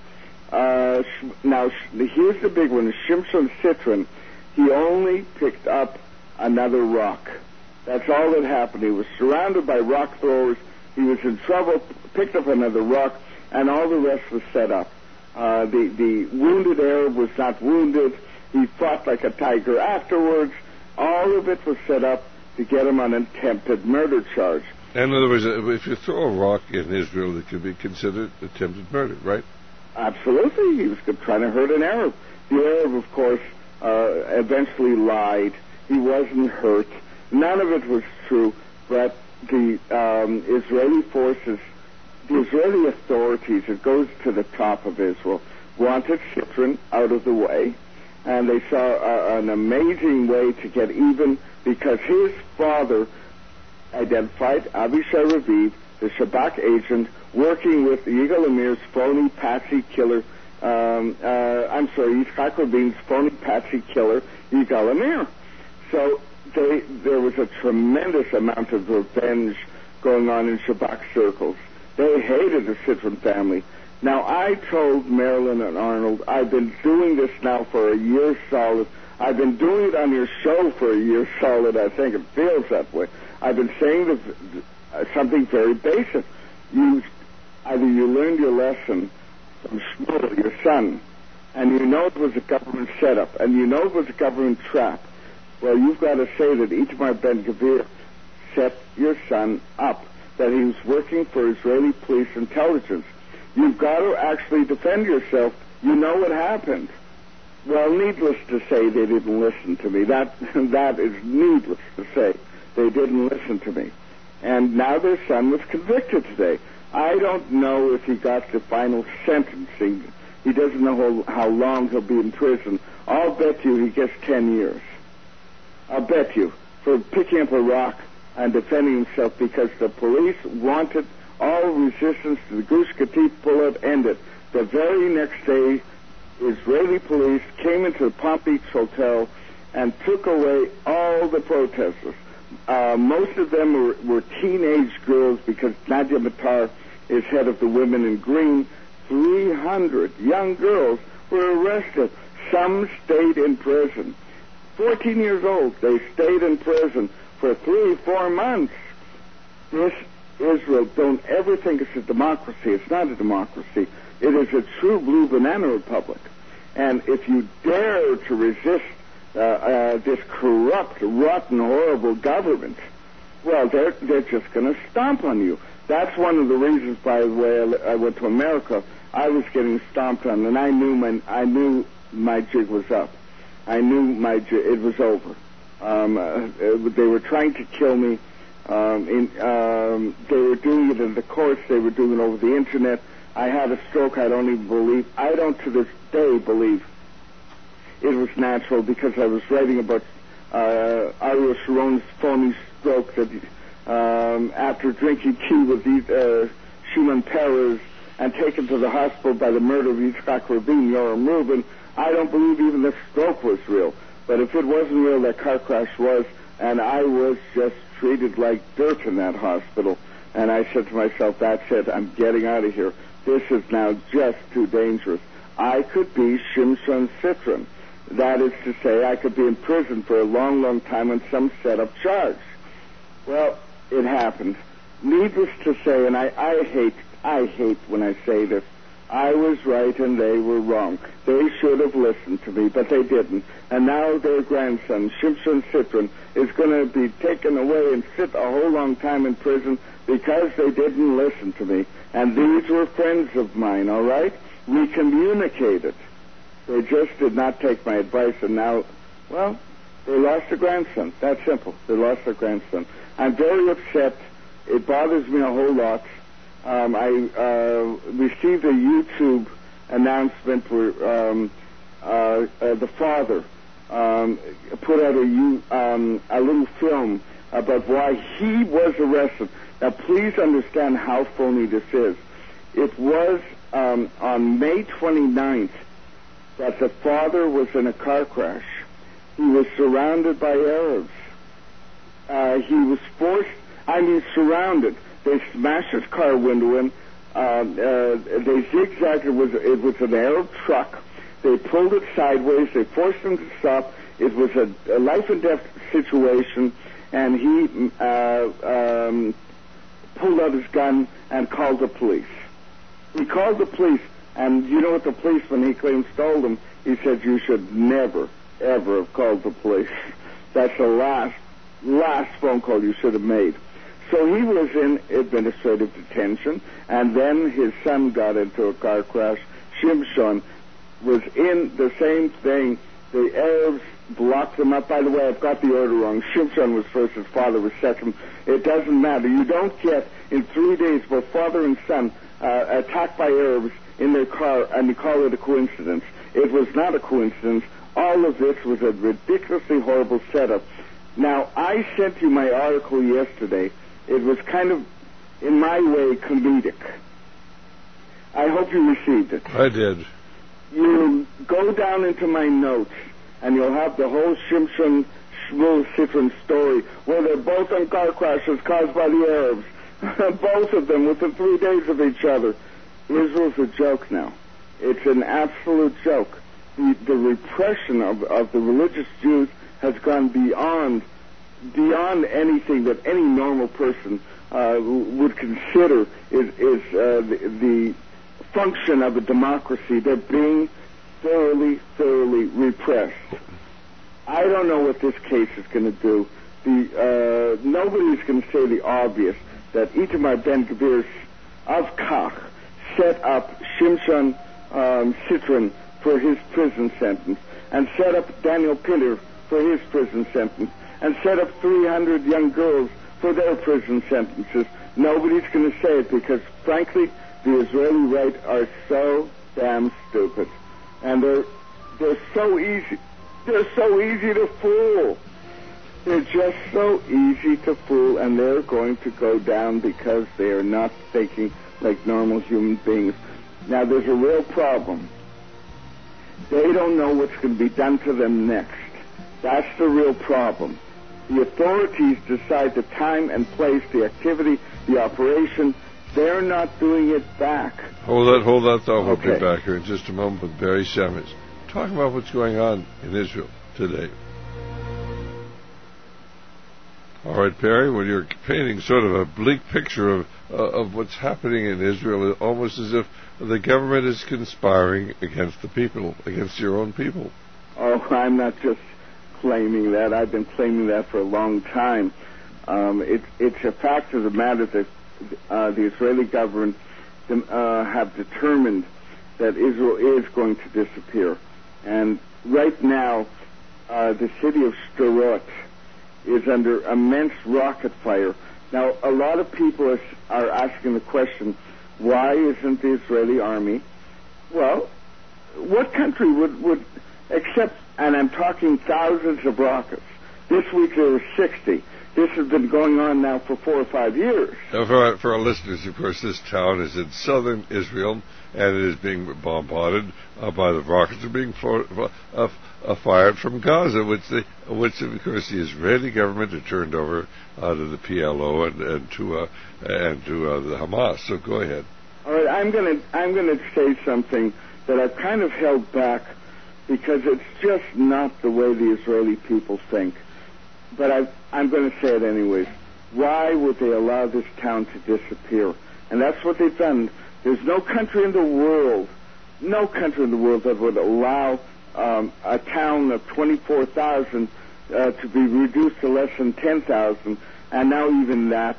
Uh, now, here's the big one. Shimshon Citron, he only picked up another rock. That's all that happened. He was surrounded by rock throwers. He was in trouble, picked up another rock, and all the rest was set up. Uh, the, the wounded Arab was not wounded. He fought like a tiger afterwards. All of it was set up to get him on an attempted murder charge. In other words, if you throw a rock in Israel, it could be considered attempted murder, right? Absolutely. He was trying to hurt an Arab. The Arab, of course, uh, eventually lied. He wasn't hurt. None of it was true, but the um, Israeli forces, the Israeli authorities, it goes to the top of Israel, wanted Citron out of the way, and they saw uh, an amazing way to get even because his father identified Avishai Raviv, the Shabak agent, working with Yigal Amir's phony patsy killer, um, uh, I'm sorry, Yitzhak Rabin's phony patsy killer, Yigal Amir. So they, there was a tremendous amount of revenge going on in Shabak circles. They hated the Citron family. Now, I told Marilyn and Arnold, I've been doing this now for a year solid. I've been doing it on your show for a year solid. I think it feels that way. I've been saying the, uh, something very basic. You, either you learned your lesson from Shmuel, your son, and you know it was a government setup, and you know it was a government trap. Well, you've got to say that Itamar Ben-Gvir set your son up, that he was working for Israeli police intelligence. You've got to actually defend yourself. You know what happened. Well, needless to say, they didn't listen to me. That that is needless to say. They didn't listen to me. And now their son was convicted today. I don't know if he got the final sentencing. He doesn't know how, how long he'll be in prison. I'll bet you he gets ten years. I'll bet you, for picking up a rock and defending himself because the police wanted all resistance to the Gush Katif pullout ended. The very next day, Israeli police came into the Palm Beach Hotel and took away all the protesters. Uh, most of them were, were teenage girls because Nadia Matar is head of the Women in Green. three hundred young girls were arrested. Some stayed in prison. fourteen years old, they stayed in prison for three, four months. This Israel, don't ever think it's a democracy. It's not a democracy. It is a true blue banana republic. And if you dare to resist uh, uh, this corrupt, rotten, horrible government, well, they're they're just going to stomp on you. That's one of the reasons, by the way, I went to America. I was getting stomped on, and I knew my I knew my jig was up. I knew my jig, it was over. Um, uh, they were trying to kill me. Um, in, um, they were doing it in the courts. They were doing it over the internet. I had a stroke. I don't even believe. I don't to this day believe it was natural, because I was writing about uh, Ariel Sharon's phony stroke that um, after drinking tea with uh, Shimon Peres and taken to the hospital by the murder of Yitzhak Rabin, Yoram Rubin, I don't believe even the stroke was real. But if it wasn't real, that car crash was, and I was just treated like dirt in that hospital. And I said to myself, that's it, I'm getting out of here. This is now just too dangerous. I could be Shimshon Citron. That is to say, I could be in prison for a long, long time on some set-up charge. Well, it happened. Needless to say, and I, I hate, I hate when I say this, I was right and they were wrong. They should have listened to me, but they didn't. And now their grandson, Shimshon Citron, is going to be taken away and sit a whole long time in prison because they didn't listen to me. And these were friends of mine, all right? We communicated. They just did not take my advice, and now, well, they lost a grandson. That's simple. They lost their grandson. I'm very upset. It bothers me a whole lot. Um, I uh, received a YouTube announcement where um, uh, uh, the father um, put out a, um, a little film about why he was arrested. Now, please understand how phony this is. It was um, on May twenty-ninth that the father was in a car crash. He was surrounded by Arabs. Uh, he was forced, I mean surrounded. They smashed his car window in. Um, uh, they zigzagged. It was, it was an Arab truck. They pulled it sideways. They forced him to stop. It was a, a life and death situation, and he uh, um, pulled out his gun and called the police. He called the police, and you know what the policeman he claims told him? He said, you should never, ever have called the police. That's the last, last phone call you should have made. So he was in administrative detention, and then his son got into a car crash. Shimshon was in the same thing. The Arabs blocked him up. By the way, I've got the order wrong. Shimshon was first, his father was second. It doesn't matter. You don't get, in three days, both father and son uh, attacked by Arabs in their car, and you call it a coincidence. It was not a coincidence. All of this was a ridiculously horrible setup. Now, I sent you my article yesterday. It was kind of, in my way, comedic. I hope you received it. I did. You go down into my notes, and you'll have the whole Shimshon Shmuel Citron story, where they're both in car crashes caused by the Arabs. Both of them within three days of each other. Israel's a joke now. It's an absolute joke. The, the repression of, of the religious Jews has gone beyond beyond anything that any normal person uh, would consider is, is uh, the, the function of a democracy. They're being thoroughly, thoroughly repressed. I don't know what this case is going to do. The, uh, nobody's going to say the obvious, that Itamar Ben-Gvir of Kach set up Shimshon um, Citron for his prison sentence, and set up Daniel Pinter for his prison sentence, and set up three hundred young girls for their prison sentences. Nobody's going to say it because, frankly, the Israeli right are so damn stupid. And they're, they're so easy. They're so easy to fool. They're just so easy to fool, and they're going to go down because they are not thinking like normal human beings. Now, there's a real problem. They don't know what's going to be done to them next. That's the real problem. The authorities decide the time and place, the activity, the operation. They're not doing it back. Hold that, hold that thought. We'll Okay. be back here in just a moment with Barry Shemitz, talking about what's going on in Israel today. All right, Barry, when you're painting sort of a bleak picture of uh, of what's happening in Israel, almost as if the government is conspiring against the people, against your own people. Oh, I'm not just claiming that. I've been claiming that for a long time. Um, it, it's a fact of the matter that uh, the Israeli government uh, have determined that Israel is going to disappear. And right now, uh, the city of Sderot is under immense rocket fire. Now, a lot of people are, are asking the question, why isn't the Israeli army? Well, what country would, would accept, and I'm talking thousands of rockets. This week there were sixty. This has been going on now for four or five years. Now, for our, for our listeners, of course, this town is in southern Israel, and it is being bombarded uh, by the rockets that are being flo- uh, uh, fired from Gaza, which, the, which, of course, the Israeli government had turned over uh, to the P L O and, and to uh, and to uh, the Hamas. So go ahead. All right, I'm going to I'm going to say something that I've kind of held back because it's just not the way the Israeli people think. But I, I'm going to say it anyways. Why would they allow this town to disappear? And that's what they've done. There's no country in the world, no country in the world that would allow um, a town of twenty-four thousand uh, to be reduced to less than ten thousand. And now even that,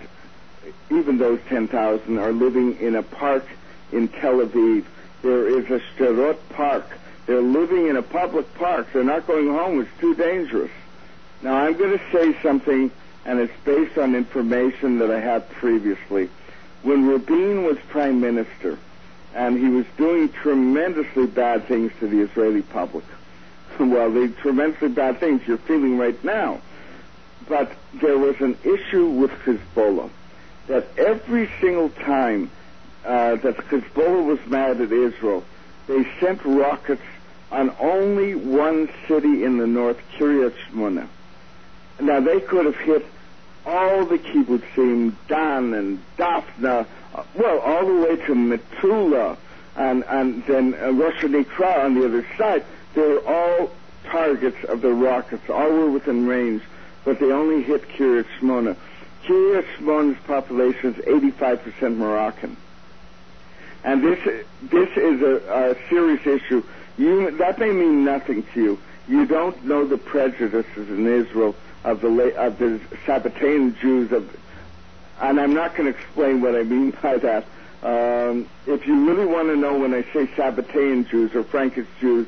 even those ten thousand are living in a park in Tel Aviv. There is a Sderot Park. They're living in a public park. They're not going home. It's too dangerous. Now, I'm going to say something, and it's based on information that I had previously. When Rabin was prime minister, and he was doing tremendously bad things to the Israeli public, well, the tremendously bad things you're feeling right now, but there was an issue with Hezbollah, that every single time uh, that Hezbollah was mad at Israel, they sent rockets on only one city in the north, Kiryat Shmona. Now, they could have hit all the kibbutzim, Dan and Daphna, uh, well, all the way to Metula, and, and then uh, Rosh Nikra on the other side. They were all targets of the rockets. All were within range, but they only hit Kiryat Shmona. Kiryat Shmona's population is eighty-five percent Moroccan. And this this is a, a serious issue. You, that may mean nothing to you. You don't know the prejudices in Israel of the of the Sabbatean Jews, of, and I'm not going to explain what I mean by that. Um, if you really want to know when I say Sabbatean Jews or Frankish Jews,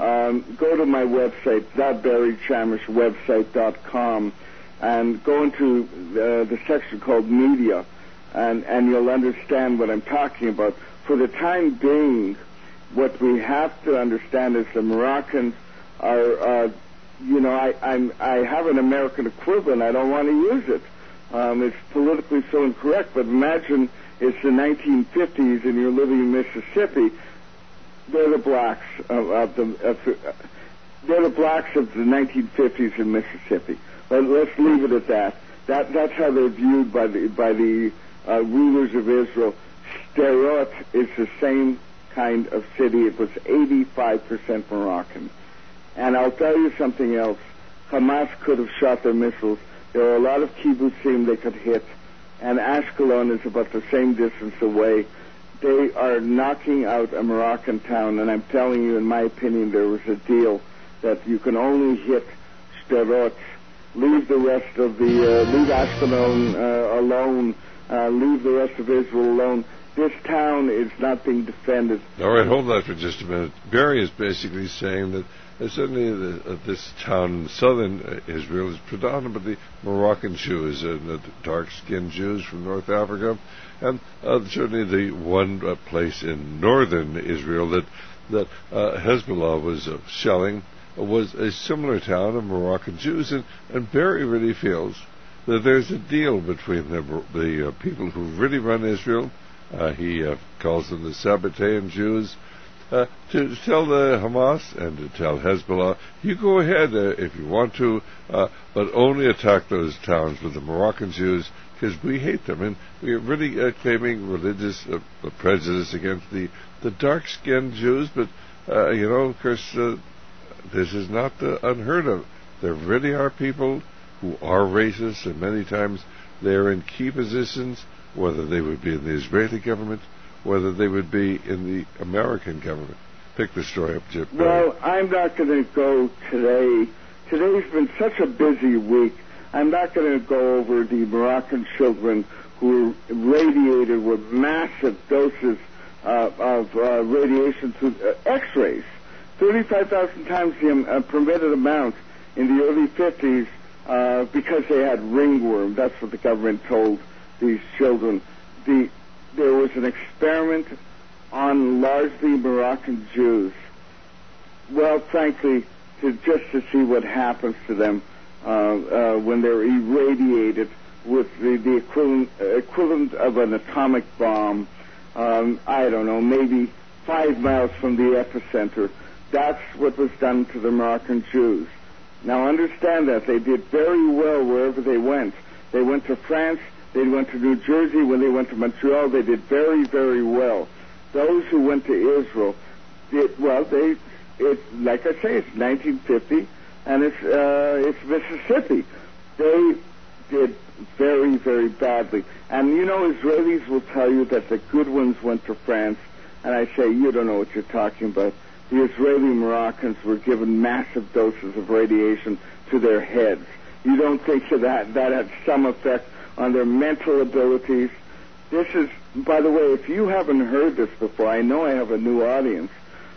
um, go to my website, the barry chamish website dot com, and go into uh, the section called Media, and, and you'll understand what I'm talking about. For the time being, what we have to understand is the Moroccans are, uh, you know, I, I'm, I have an American equivalent. I don't want to use it. Um, it's politically so incorrect, but imagine it's the nineteen fifties and you're living in Mississippi. They're the blacks of, of the, of, uh, they're the blacks of the nineteen fifties in Mississippi. But let's leave it at that. That that's how they're viewed by the by the uh, rulers of Israel. Sderot is the same kind of city. It was eighty-five percent Moroccan. And I'll tell you something else. Hamas could have shot their missiles. There are a lot of kibbutzim they could hit, and Ashkelon is about the same distance away. They are knocking out a Moroccan town, and I'm telling you, in my opinion, there was a deal that you can only hit Sderot, leave the rest of the, uh, leave Ashkelon uh, alone, uh, leave the rest of Israel alone. This town is not being defended. All right, hold that for just a minute. Barry is basically saying that uh, certainly the, uh, this town in southern uh, Israel is predominantly Moroccan Jews and uh, dark-skinned Jews from North Africa, and uh, certainly the one uh, place in northern Israel that that uh, Hezbollah was uh, shelling uh, was a similar town of Moroccan Jews, and, and Barry really feels that there's a deal between the, the uh, people who really run Israel. Uh, he uh, calls them the Sabbatean Jews, uh, to tell the Hamas and to tell Hezbollah, you go ahead uh, if you want to, uh, but only attack those towns with the Moroccan Jews, because we hate them. And we're really uh, claiming religious uh, prejudice against the, the dark-skinned Jews, but, uh, you know, of course, uh, this is not uh, unheard of. There really are people who are racist, and many times they're in key positions, whether they would be in the Israeli government, whether they would be in the American government. Pick the story up, Chip. Well, I'm not going to go today today's been such a busy week. I'm not going to go over the Moroccan children who were radiated with massive doses uh, of uh, radiation through uh, X-rays, thirty-five thousand times the uh, permitted amount in the early fifties uh, because they had ringworm. That's what the government told these children. The, there was an experiment on largely Moroccan Jews. Well, frankly, to just to see what happens to them uh, uh, when they're irradiated with the, the equivalent, equivalent of an atomic bomb, um, I don't know, maybe five miles from the epicenter. That's what was done to the Moroccan Jews. Now understand that. They did very well wherever they went. They went to France, they went to New Jersey, when they went to Montreal, they did very, very well. Those who went to Israel did, well, they, it, like I say, it's nineteen fifty, and it's, uh, it's Mississippi. They did very, very badly. And you know, Israelis will tell you that the good ones went to France, and I say, you don't know what you're talking about. The Israeli Moroccans were given massive doses of radiation to their heads. You don't think that that had some effect on their mental abilities? This is, by the way, if you haven't heard this before, I know I have a new audience.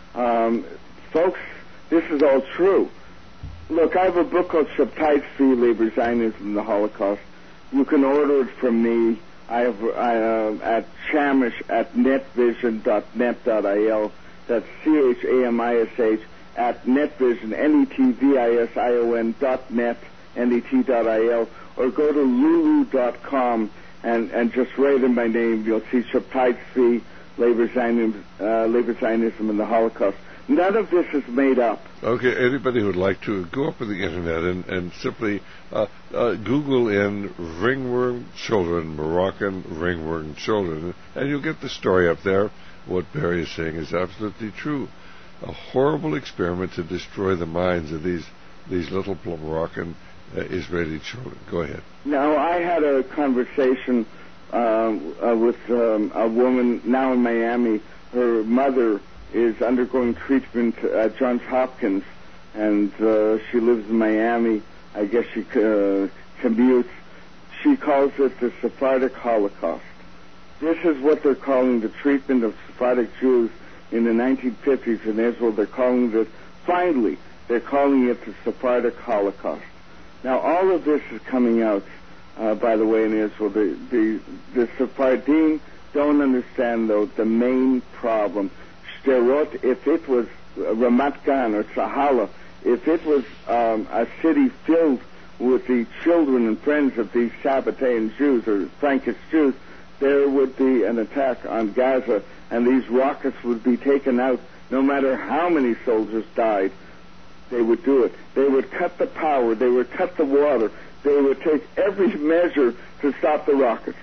Um, folks, this is all true. Look, I have a book called Shabtai Tzvi, Labor Zionism and the Holocaust. You can order it from me. I have I, uh, at chamish at netvision dot net dot I L. That's C H A M I S H at netvision, N E T V I S I O N dot net, N E T dot I L, or go to lulu dot com and, and just write in my name. You'll see Shabtai Tzvi, Labor Zionism, uh, Labor Zionism and the Holocaust. None of this is made up. Okay, anybody who would like to, go up on the internet and, and simply uh, uh, Google in ringworm children, Moroccan ringworm children, and you'll get the story up there. What Barry is saying is absolutely true. A horrible experiment to destroy the minds of these these little Moroccan uh, Israeli children. Go ahead. Now, I had a conversation uh, uh, with um, a woman now in Miami. Her mother is undergoing treatment at Johns Hopkins, and uh, she lives in Miami. I guess she uh, commutes. She calls it the Sephardic Holocaust. This is what they're calling the treatment of Sephardic Jews in the nineteen fifties in Israel. They're calling it, finally, they're calling it the Sephardic Holocaust. Now, all of this is coming out, uh, by the way, in Israel. The, the, the Sephardim don't understand, though, the main problem. Sderot, if it was Ramat Gan or Sahala, if it was um, a city filled with the children and friends of these Sabbatean Jews or Frankish Jews, there would be an attack on Gaza, and these rockets would be taken out no matter how many soldiers died. They would do it. They would cut the power. They would cut the water. They would take every measure to stop the rockets.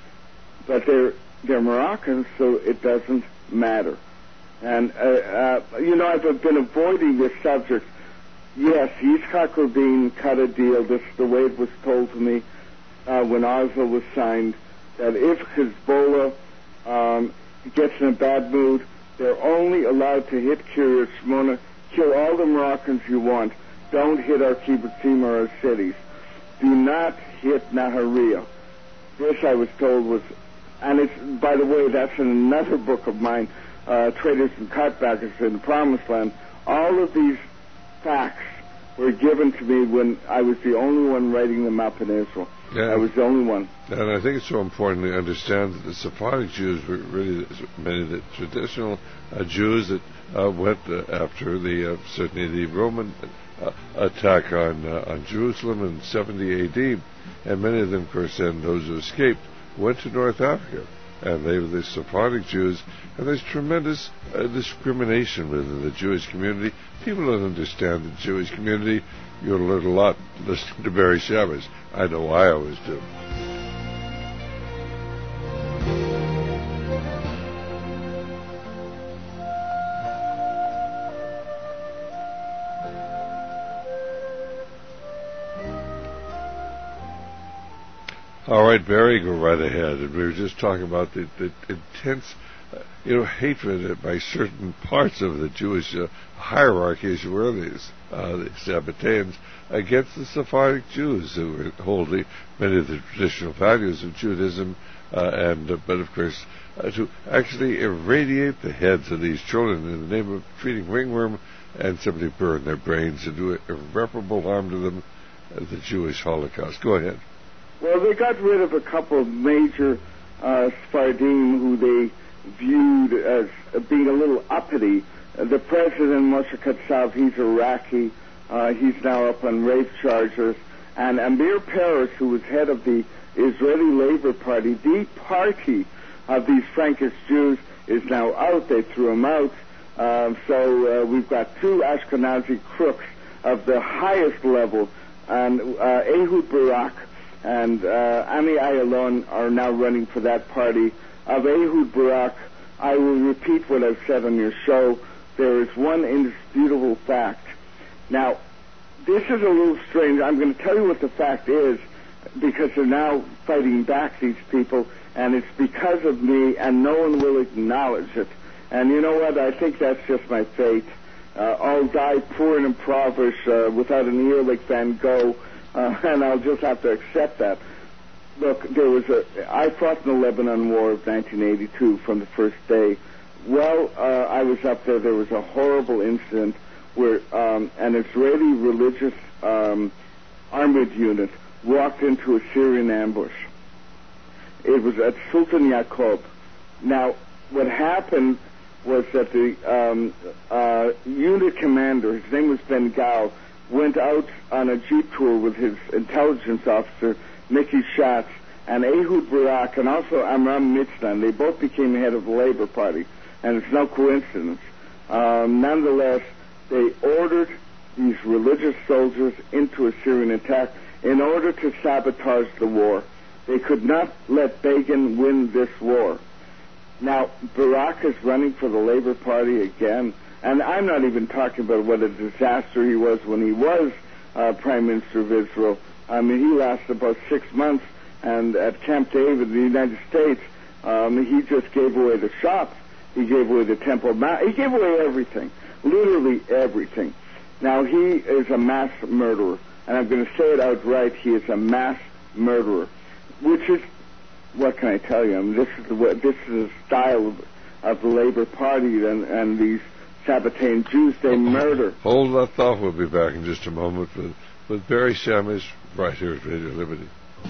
But they're, they're Moroccans, so it doesn't matter. And, uh, uh, you know, I've been avoiding this subject. Yes, Yitzhak Rabin cut a deal. This is the way it was told to me uh, when Oslo was signed, that if Hezbollah um, gets in a bad mood, they're only allowed to hit Kiryat Shmona, kill all the Moroccans you want. Don't hit our kibbutzim or our cities. Do not hit Nahariya. This, I was told, was, and it's, by the way, that's in another book of mine, uh, Traders and Cutbackers in the Promised Land. All of these facts were given to me when I was the only one writing them up in Israel. Yeah. I was the only one. And I think it's so important to understand that the Sephardic Jews were really many of the traditional uh, Jews that uh, went uh, after the uh, certainly the Roman uh, attack on uh, on Jerusalem in seventy A D, and many of them, of course, then those who escaped went to North Africa, and they were the Sephardic Jews. And there's tremendous uh, discrimination within the Jewish community. People don't understand the Jewish community. You'll learn a lot listening to Barry Shabbos. I know I always do. All right, Barry, go right ahead. And we were just talking about the, the intense uh, you know, hatred by certain parts of the Jewish uh, hierarchy, as you were, these, uh, the Sabbateans, against the Sephardic Jews who hold the, many of the traditional values of Judaism, uh, and uh, but of course uh, to actually irradiate the heads of these children in the name of treating ringworm and simply burn their brains and do irreparable harm to them, uh, the Jewish Holocaust. Go ahead. Well, they got rid of a couple of major uh, Sephardim who they viewed as being a little uppity. Uh, the president, Moshe Katsav, he's Iraqi. Uh, he's now up on rape charges. And Amir Peres, who was head of the Israeli Labor Party, the party of these Frankish Jews, is now out. They threw him out. Uh, so uh, we've got two Ashkenazi crooks of the highest level, and uh, Ehud Barak and uh, Ami Ayalon are now running for that party. Of Ehud Barak, I will repeat what I've said on your show. There is one indisputable fact. Now, this is a little strange. I'm going to tell you what the fact is, because they're now fighting back, these people, and it's because of me, and no one will acknowledge it. And you know what? I think that's just my fate. Uh, I'll die poor and impoverished uh, without an ear like Van Gogh, uh, and I'll just have to accept that. Look, there was a. I fought in the Lebanon War of nineteen eighty-two from the first day. Well, uh, I was up there. There was a horrible incident where um, an Israeli religious um, armored unit walked into a Syrian ambush. It was at Sultan Yaqub. Now, what happened was that the um, uh, unit commander, his name was Ben Gal, went out on a jeep tour with his intelligence officer, Mickey Schatz, and Ehud Barak, and also Amram Mitzna. They both became head of the Labor Party, and it's no coincidence. Um, nonetheless, they ordered these religious soldiers into a Syrian attack in order to sabotage the war. They could not let Begin win this war. Now, Barak is running for the Labor Party again, and I'm not even talking about what a disaster he was when he was uh, Prime Minister of Israel. I mean, he lasted about six months, and at Camp David in the United States, um, he just gave away the shops. He gave away the Temple Mount. He gave away everything, literally everything. Now, he is a mass murderer, and I'm going to say it outright. He is a mass murderer, which is, what can I tell you? I mean, this is the this is the style of, of the Labor Party and, and these Sabbatean Jews. They murder. Hold that thought. We'll be back in just a moment with, with Barry Samish right here at Radio Liberty.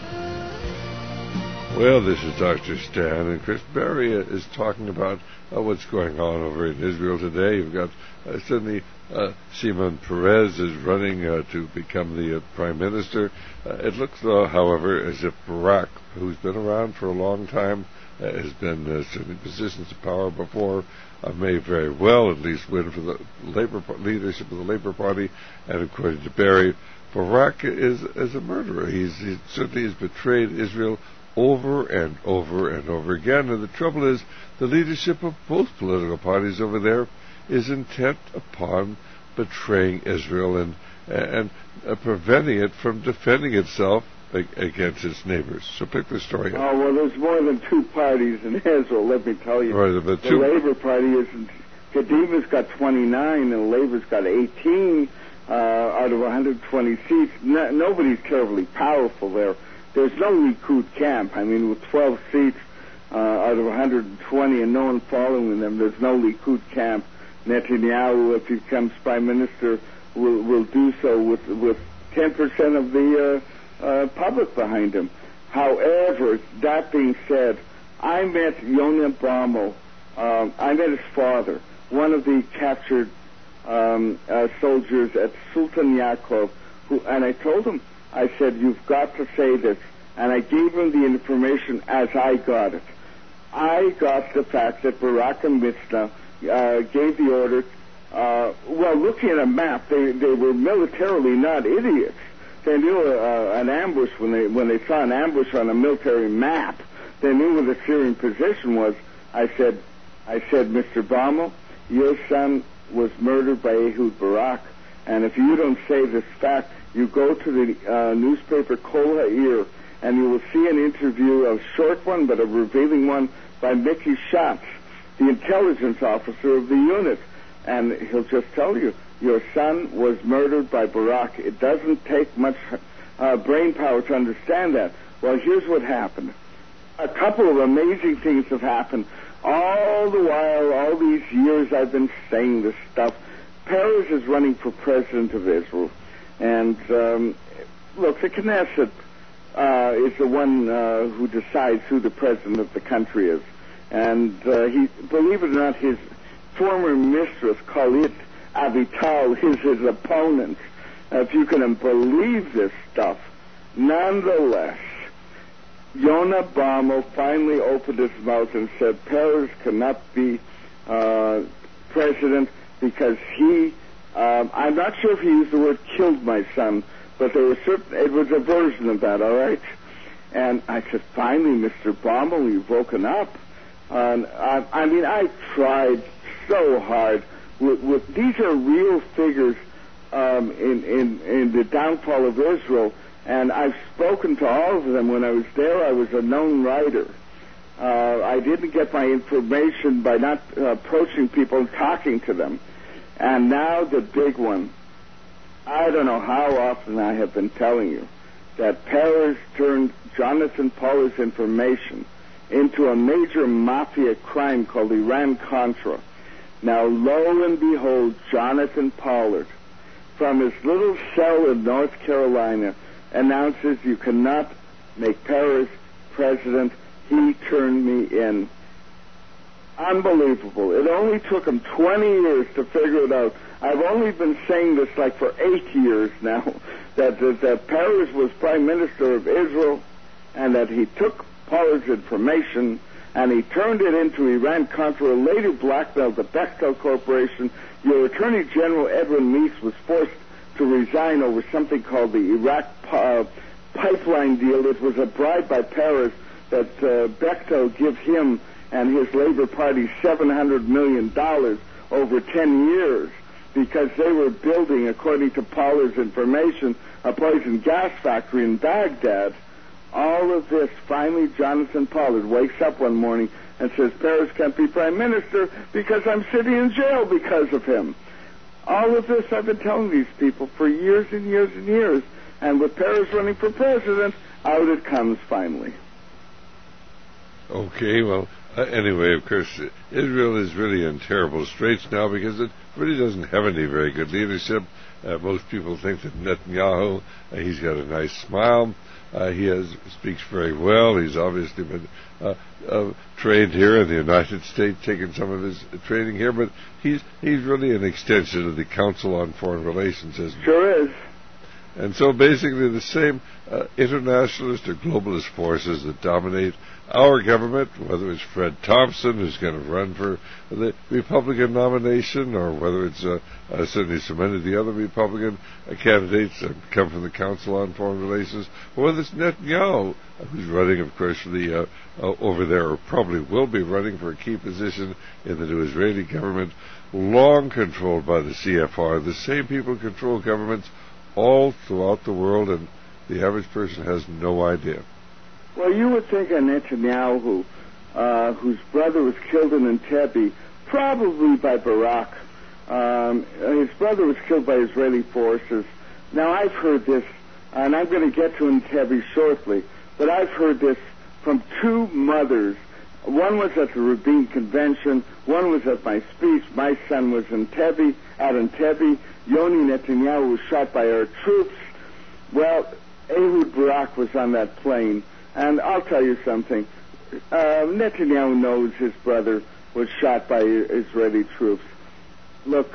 Well, this is Doctor Stan, and Chris Barry is talking about uh, what's going on over in Israel today. You've got uh, suddenly uh, Shimon Peres is running uh, to become the uh, Prime Minister. Uh, it looks, though, however, as if Barak, who's been around for a long time, uh, has been uh, in positions of power before, uh, may very well at least win for the Labor leadership of the Labor Party. And according to Barry, Barak is, is a murderer. He's, he certainly has betrayed Israel over and over and over again. And the trouble is, the leadership of both political parties over there is intent upon betraying Israel and and uh, preventing it from defending itself against its neighbors. So pick the story up. Oh, well, there's more than two parties in Israel, let me tell you. Right, the two. Labor Party isn't. Kadimah's got twenty-nine, and Labor's got eighteen uh, out of one hundred twenty seats. No, nobody's terribly powerful there. There's no Likud camp. I mean, with twelve seats uh, out of one hundred twenty and no one following them, there's no Likud camp. Netanyahu, if he becomes prime minister, will will do so with with ten percent of the uh, uh, public behind him. However, that being said, I met Yonah Baumel. Um, I met his father, one of the captured um, uh, soldiers at Sultan Yaqub, who, and I told him, I said, you've got to say this. And I gave him the information as I got it. I got the fact that Barak and Mitzna uh, gave the order. Uh, well, looking at a map, they, they were militarily not idiots. They knew uh, an ambush when they when they saw an ambush on a military map. They knew where the Syrian position was. I said, I said, Mister Baumel, your son was murdered by Ehud Barak, and if you don't say this fact, you go to the uh, newspaper Kol Ha'ir, and you will see an interview, a short one but a revealing one, by Mickey Schatz. the intelligence officer of the unit. And he'll just tell you, your son was murdered by Barak. It doesn't take much uh, brain power to understand that. Well, here's what happened. A couple of amazing things have happened. All the while, all these years I've been saying this stuff. Peres is running for president of Israel. And, um, look, the Knesset uh, is the one uh, who decides who the president of the country is. And uh, he, believe it or not, his former mistress, Khalid Avital, is his opponent. Uh, if you can believe this stuff. Nonetheless, Yonah Baumel finally opened his mouth and said Peres cannot be uh, president because he, um, I'm not sure if he used the word killed my son, but there was certain, it was a version of that, all right? And I said, finally, Mister Baumel, you've woken up. And I, I mean, I tried so hard. With, with, these are real figures um, in, in, in the downfall of Israel. And I've spoken to all of them. When I was there, I was a known writer. Uh, I didn't get my information by not uh, approaching people and talking to them. And now the big one. I don't know how often I have been telling you that Peres turned Jonathan Pollard's information into a major mafia crime called Iran-Contra. Now, lo and behold, Jonathan Pollard, from his little cell in North Carolina, announces you cannot make Peres president. He turned me in. Unbelievable. It only took him twenty years to figure it out. I've only been saying this like for eight years now, that, that, that Peres was prime minister of Israel and that he took Pollard's information and he turned it into Iran-Contra, later blackmailed the Bechtel Corporation. Your Attorney General Edwin Meese was forced to resign over something called the Iraq uh, pipeline deal. It was a bribe by Peres that uh, Bechtel give him and his Labor Party seven hundred million dollars over ten years because they were building, according to Pollard's information, a poison gas factory in Baghdad. All of this, finally Jonathan Pollard wakes up one morning and says, Peres can't be prime minister because I'm sitting in jail because of him. All of this I've been telling these people for years and years and years. And with Peres running for president, out it comes finally. Okay, well, uh, anyway, of course, Israel is really in terrible straits now because it really doesn't have any very good leadership. Uh, most people think that Netanyahu, uh, he's got a nice smile. Uh, he has speaks very well. He's obviously been uh, uh, trained here in the United States, taken some of his training here, but he's he's really an extension of the Council on Foreign Relations, isn't he? Sure is. And so basically the same uh, internationalist or globalist forces that dominate our government, whether it's Fred Thompson, who's going to run for the Republican nomination, or whether it's uh, uh, certainly so many of the other Republican uh, candidates that come from the Council on Foreign Relations, or whether it's Netanyahu, uh, who's running, of course, for the uh, uh, over there, or probably will be running for a key position in the new Israeli government, long controlled by the C F R. The same people control governments all throughout the world, and the average person has no idea. Well, you would think a Netanyahu, uh, whose brother was killed in Entebbe, probably by Barak. Um, his brother was killed by Israeli forces. Now, I've heard this, and I'm going to get to Entebbe shortly, but I've heard this from two mothers. One was at the Rabin convention. One was at my speech. My son was in Entebbe, at Entebbe. Yoni Netanyahu was shot by our troops. Well, Ehud Barak was on that plane. And I'll tell you something. Uh, Netanyahu knows his brother was shot by Israeli troops. Look,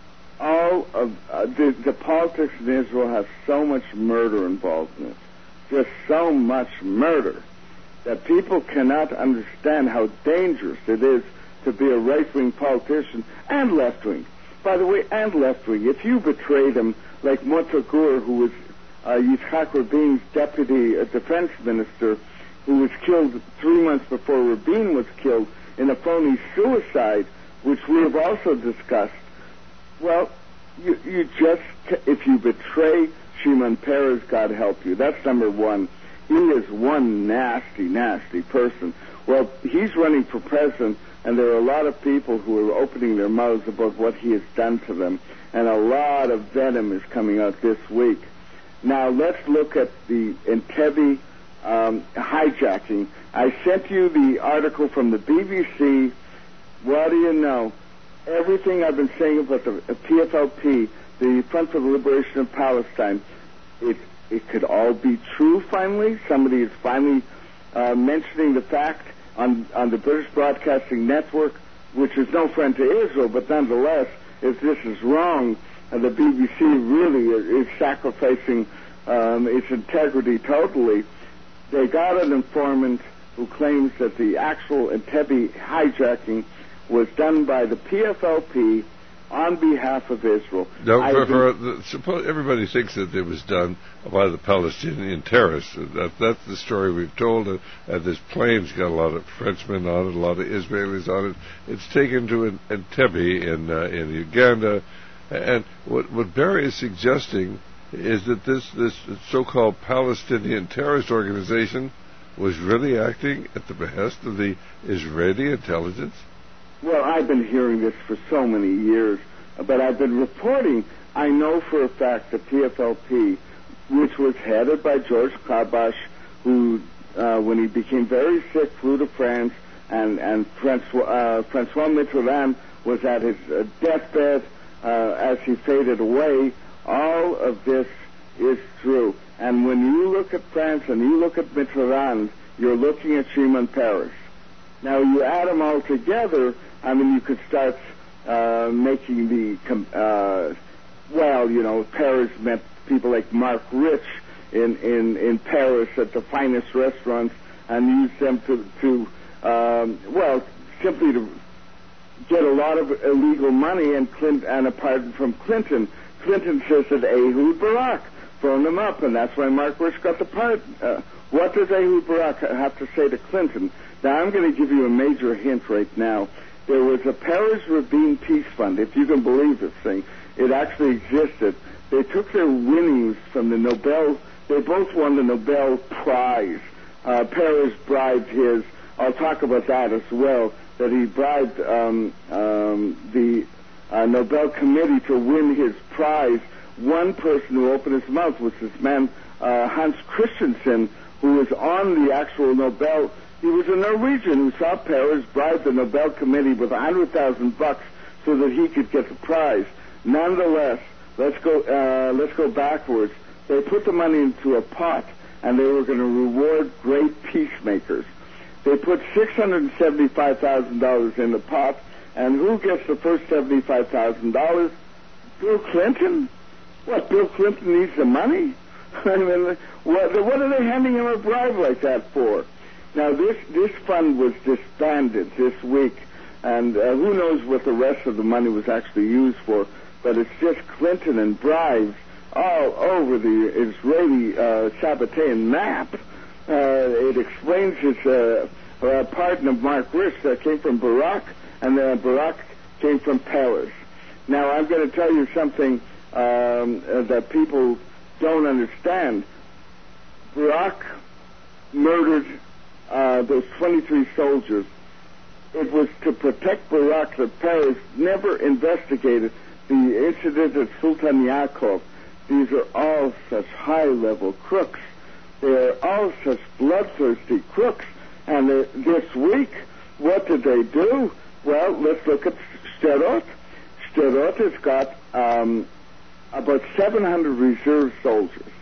all of uh, the, the politics in Israel have so much murder involved in it. Just so much murder that people cannot understand how dangerous it is to be a right-wing politician and left-wing. By the way, and left-wing. If you betray them, like Motza Gur, who was uh, Yitzhak Rabin's deputy uh, defense minister, who was killed three months before Rabin was killed in a phony suicide, which we have also discussed. Well, you, you just, if you betray Shimon Peres, God help you. That's number one. He is one nasty, nasty person. Well, he's running for president and there are a lot of people who are opening their mouths about what he has done to them, and a lot of venom is coming out this week. Now, let's look at the Entebbe um, hijacking. I sent you the article from the B B C. What do you know? Everything I've been saying about the P F L P, the Front for the Liberation of Palestine, it, it could all be true finally. Somebody is finally uh, mentioning the fact on, on the British Broadcasting Network, which is no friend to Israel, but nonetheless, if this is wrong, uh, the B B C really is, is sacrificing um, its integrity totally. They got an informant who claims that the actual Entebbe hijacking was done by the P F L P on behalf of Israel. No, for, for the, suppose everybody thinks that it was done by the Palestinian terrorists. That, that's the story we've told. And, and this plane's got a lot of Frenchmen on it, a lot of Israelis on it. It's taken to Entebbe in uh, in Uganda. And what, what Barry is suggesting is that this, this so-called Palestinian terrorist organization was really acting at the behest of the Israeli intelligence? Well, I've been hearing this for so many years, but I've been reporting. I know for a fact that P F L P, which was headed by George Kabash, who, uh, when he became very sick, flew to France, and, and Francois, uh, Francois Mitterrand was at his uh, deathbed uh, as he faded away. All of this is true. And when you look at France and you look at Mitterrand, you're looking at Shimon Peres. Now, you add them all together, I mean, you could start uh, making the, uh, well, you know, Paris met people like Mark Rich in, in, in Paris at the finest restaurants and used them to, to um, well, simply to get a lot of illegal money and, Clint, and a pardon from Clinton. Clinton says that Ehud Barak phoned him up, and that's why Mark Rich got the pardon. Uh, what does Ehud Barak have to say to Clinton? Now, I'm going to give you a major hint right now. There was a Paris Rabin Peace Fund, if you can believe this thing. It actually existed. They took their winnings from the Nobel. They both won the Nobel Prize. Uh, Paris bribed his. I'll talk about that as well, that he bribed um, um, the uh, Nobel Committee to win his prize. One person who opened his mouth was this man, uh, Hans Christensen, who was on the actual Nobel. He was a Norwegian who saw Paris bribe the Nobel Committee with a hundred thousand bucks so that he could get the prize. Nonetheless, let's go. Uh, let's go backwards. They put the money into a pot, and they were going to reward great peacemakers. They put six hundred seventy-five thousand dollars in the pot, and who gets the first seventy-five thousand dollars? Bill Clinton. What? Bill Clinton needs the money? I mean, what, what are they handing him a bribe like that for? Now, this, this fund was disbanded this week, and uh, who knows what the rest of the money was actually used for, but it's just Clinton and bribes all over the Israeli uh, Sabbatean map. Uh, it explains his uh, uh, pardon of Mark Rich that came from Barak, and uh, Barak came from Paris. Now, I'm going to tell you something um, uh, that people don't understand. Barak murdered Uh, those twenty-three soldiers. It was to protect Barak that Paris never investigated the incident at Sultan Yaakov. These are all such high-level crooks. They are all such bloodthirsty crooks. And uh, this week, what did they do? Well, let's look at Sderot. Sderot has got um, about seven hundred reserve soldiers.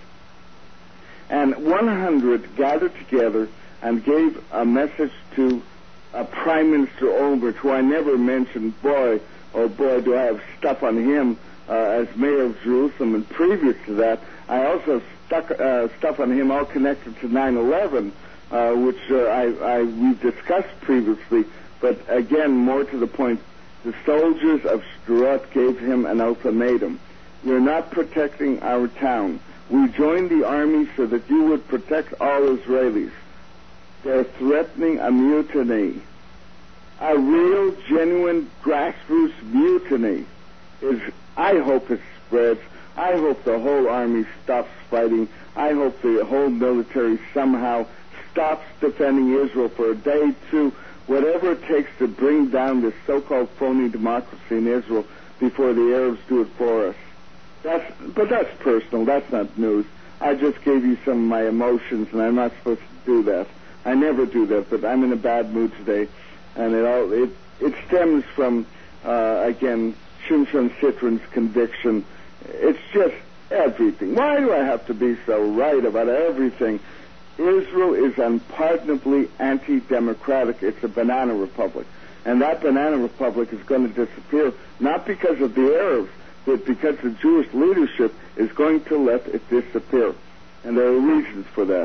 And one hundred gathered together and gave a message to uh, Prime Minister Olmert, who I never mentioned. Boy, oh boy, do I have stuff on him uh, as mayor of Jerusalem. And previous to that, I also stuck uh, stuff on him all connected to nine eleven, uh, which uh, I, I we've discussed previously. But again, more to the point, the soldiers of Sderot gave him an ultimatum. You're not protecting our town. We joined the army so that you would protect all Israelis. They're threatening a mutiny. A real, genuine, grassroots mutiny. Is, I hope it spreads. I hope the whole army stops fighting. I hope the whole military somehow stops defending Israel for a day, too. whatever it takes to bring down this so-called phony democracy in Israel before the Arabs do it for us. That's, but that's personal. That's not news. I just gave you some of my emotions, and I'm not supposed to do that. I never do that, but I'm in a bad mood today, and it all it it stems from uh, again Shimshon Citrin's conviction. It's just everything. Why do I have to be so right about everything? Israel is unpardonably anti-democratic. It's a banana republic. And that banana republic is going to disappear, not because of the Arabs, but because the Jewish leadership is going to let it disappear. And there are reasons for that.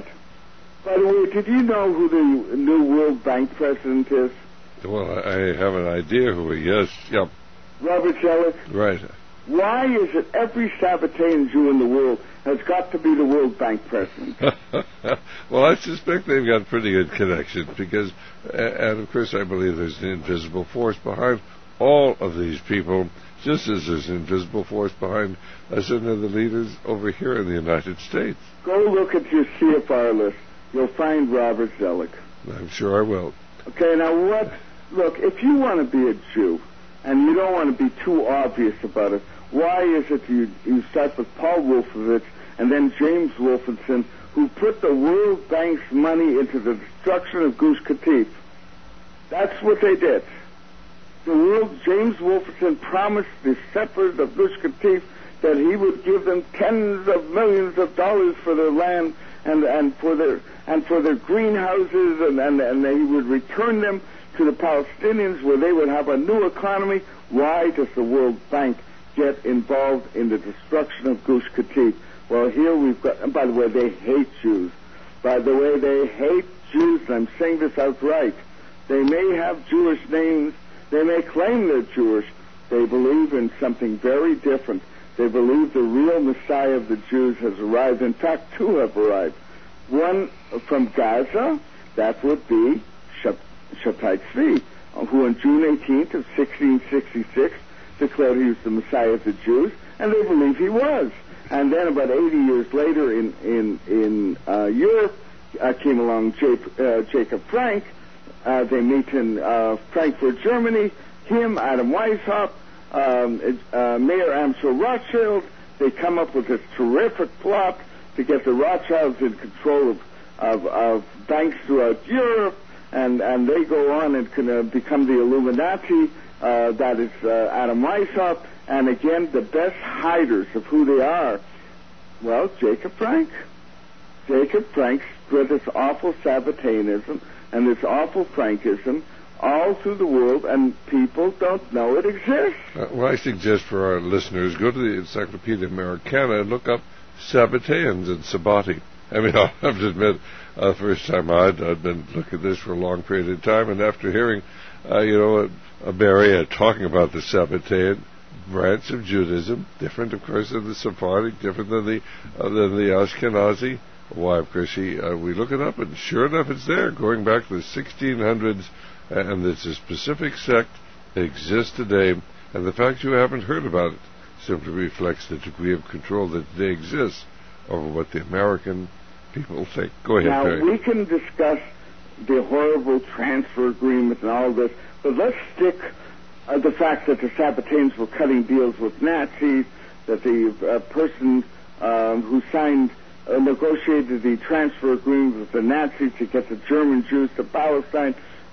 By the way, did you know who the new World Bank president is? Well, I have an idea who he is. Yep. Robert Zoellick? Right. Why is it every Sabbatean Jew in the world has got to be the World Bank president? Well, I suspect they've got pretty good connections because, and of course I believe there's an invisible force behind all of these people, just as there's an invisible force behind uh, certain of the leaders over here in the United States. Go look at your C F R list. You'll find Robert Zoellick. I'm sure I will. Okay, now what? Look, if you want to be a Jew, and you don't want to be too obvious about it, why is it you, you start with Paul Wolfowitz and then James Wolfenson, who put the World Bank's money into the destruction of Gush Katif? That's what they did. The world, James Wolfenson promised the settlers of Gush Katif that he would give them tens of millions of dollars for their land and, and for their and for their greenhouses, and, and, and he would return them to the Palestinians where they would have a new economy. Why does the World Bank get involved in the destruction of Gush Katif? Well, here we've got, and by the way, they hate Jews. By the way, they hate Jews, and I'm saying this outright. They may have Jewish names, they may claim they're Jewish. They believe in something very different. They believe the real Messiah of the Jews has arrived. In fact, two have arrived. One from Gaza, that would be Shabtai Tzvi, who on June eighteenth of sixteen sixty-six declared he was the Messiah of the Jews, and they believe he was. And then about eighty years later in, in, in uh, Europe uh, came along J- uh, Jacob Frank. Uh, they meet in uh, Frankfurt, Germany. Him, Adam Weishaupt, um, uh, Mayor Amschel Rothschild. They come up with this terrific plot to get the Rothschilds in control of, of, of banks throughout Europe. And, and they go on and can uh, become the Illuminati. Uh, that is uh, Adam Weishaupt. And again, the best hiders of who they are, well, Jacob Frank. Jacob Frank spread this awful Sabbateanism and this awful Frankism all through the world, and people don't know it exists. Uh, well, I suggest for our listeners, go to the Encyclopedia Americana and look up Sabbateans and Sabbati. I mean, I'll have to admit, uh, the first time I'd, I'd been looking at this for a long period of time, and after hearing, uh, you know, uh, Barry uh, talking about the Sabbatean branch of Judaism, different, of course, than the Sephardic, different than the uh, than the Ashkenazi. Why, of course, he, uh, we look it up, and sure enough, it's there, going back to the sixteen hundreds, and it's a specific sect that exists today, and the fact you haven't heard about it simply reflects the degree of control that today exists over what the American people think. Go ahead, now, Barry. We can discuss the horrible transfer agreement and all this, but let's stick uh, the fact that the Sabbateans were cutting deals with Nazis, that the uh, person um, who signed, uh, negotiated the transfer agreement with the Nazis to get the German Jews to Palestine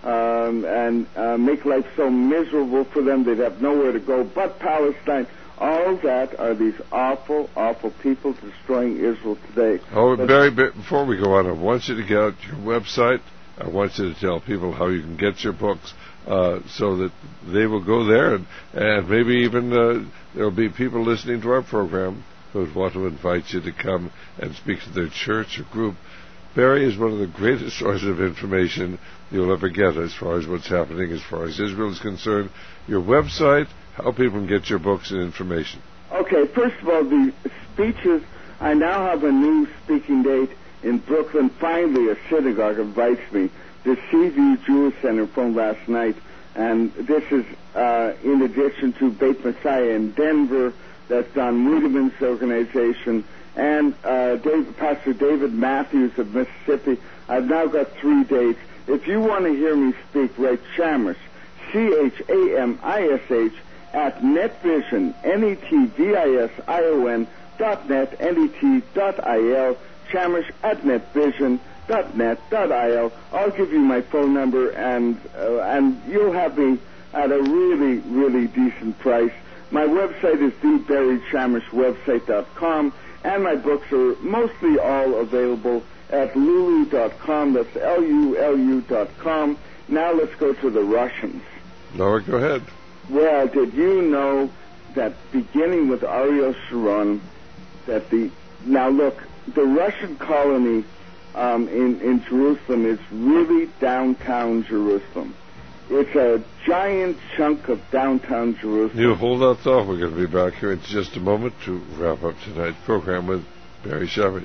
um, and uh, make life so miserable for them they'd have nowhere to go but Palestine. All that are these awful, awful people destroying Israel today. Oh, but Barry, before we go on, I want you to get out your website. I want you to tell people how you can get your books uh, so that they will go there, and, and maybe even uh, there will be people listening to our program who would want to invite you to come and speak to their church or group. Barry is one of the greatest sources of information you'll ever get as far as what's happening, as far as Israel is concerned. Your website, how people can get your books and information. Okay, first of all, the speeches, I now have a new speaking date in Brooklyn. Finally, a synagogue invites me. The Seaview Jewish Center from last night, and this is uh, in addition to Beit Messiah in Denver, that's Don Ruderman's organization, and uh, David, Pastor David Matthews of Mississippi. I've now got three dates. If you want to hear me speak, write Chamish, C H A M I S H, at netvision, N E T V I S I O N, dot net, N E T dot I L, Chamish at netvision dot net dot I L. I'll give you my phone number, and uh, and you'll have me at a really, really decent price. My website is the barry chamish website dot com, and my books are mostly all available at lulu dot com. That's L U L U dot com. Now let's go to the Russians. No, go ahead. Well, did you know that beginning with Ariel Sharon, that the, now look, the Russian colony um, in, in Jerusalem is really downtown Jerusalem. It's a giant chunk of downtown Jerusalem. You hold that thought. We're going to be back here in just a moment to wrap up tonight's program with Barry Chamish.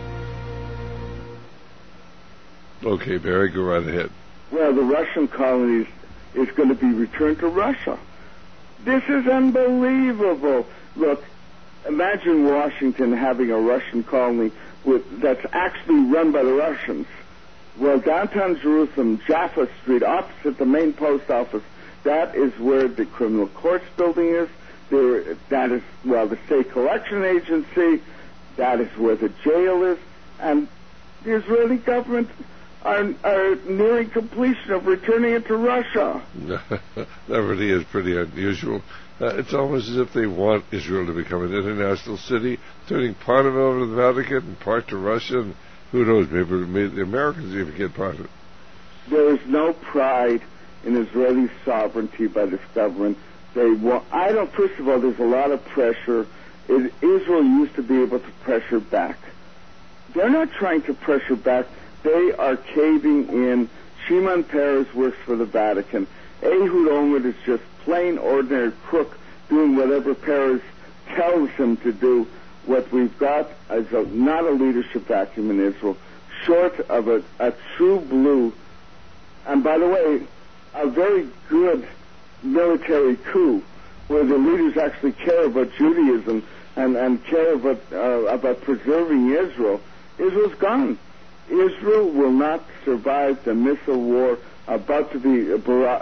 Okay, Barry, go right ahead. Well, the Russian colonies is going to be returned to Russia. This is unbelievable. Look, imagine Washington having a Russian colony with, that's actually run by the Russians. Well, downtown Jerusalem, Jaffa Street, opposite the main post office, that is where the criminal courts building is. There, that is, well, the state collection agency. That is where the jail is. And the Israeli government are, are nearing completion of returning it to Russia. That really is pretty unusual. Uh, it's almost as if they want Israel to become an international city, turning part of it over to the Vatican and part to Russia, and who knows, maybe, maybe the Americans even get part of it. There is no pride in Israeli sovereignty by this government. They want, I don't, first of all, there's a lot of pressure. It, Israel used to be able to pressure back. They're not trying to pressure back. They are caving in. Shimon Peres works for the Vatican. Ehud Olmert is just plain ordinary crook doing whatever Peres tells him to do. What we've got is a, not a leadership vacuum in Israel, short of a, a true blue, and by the way, a very good military coup where the leaders actually care about Judaism and, and care about, uh, about preserving Israel. Israel's gone. Israel will not survive the missile war about to be uh,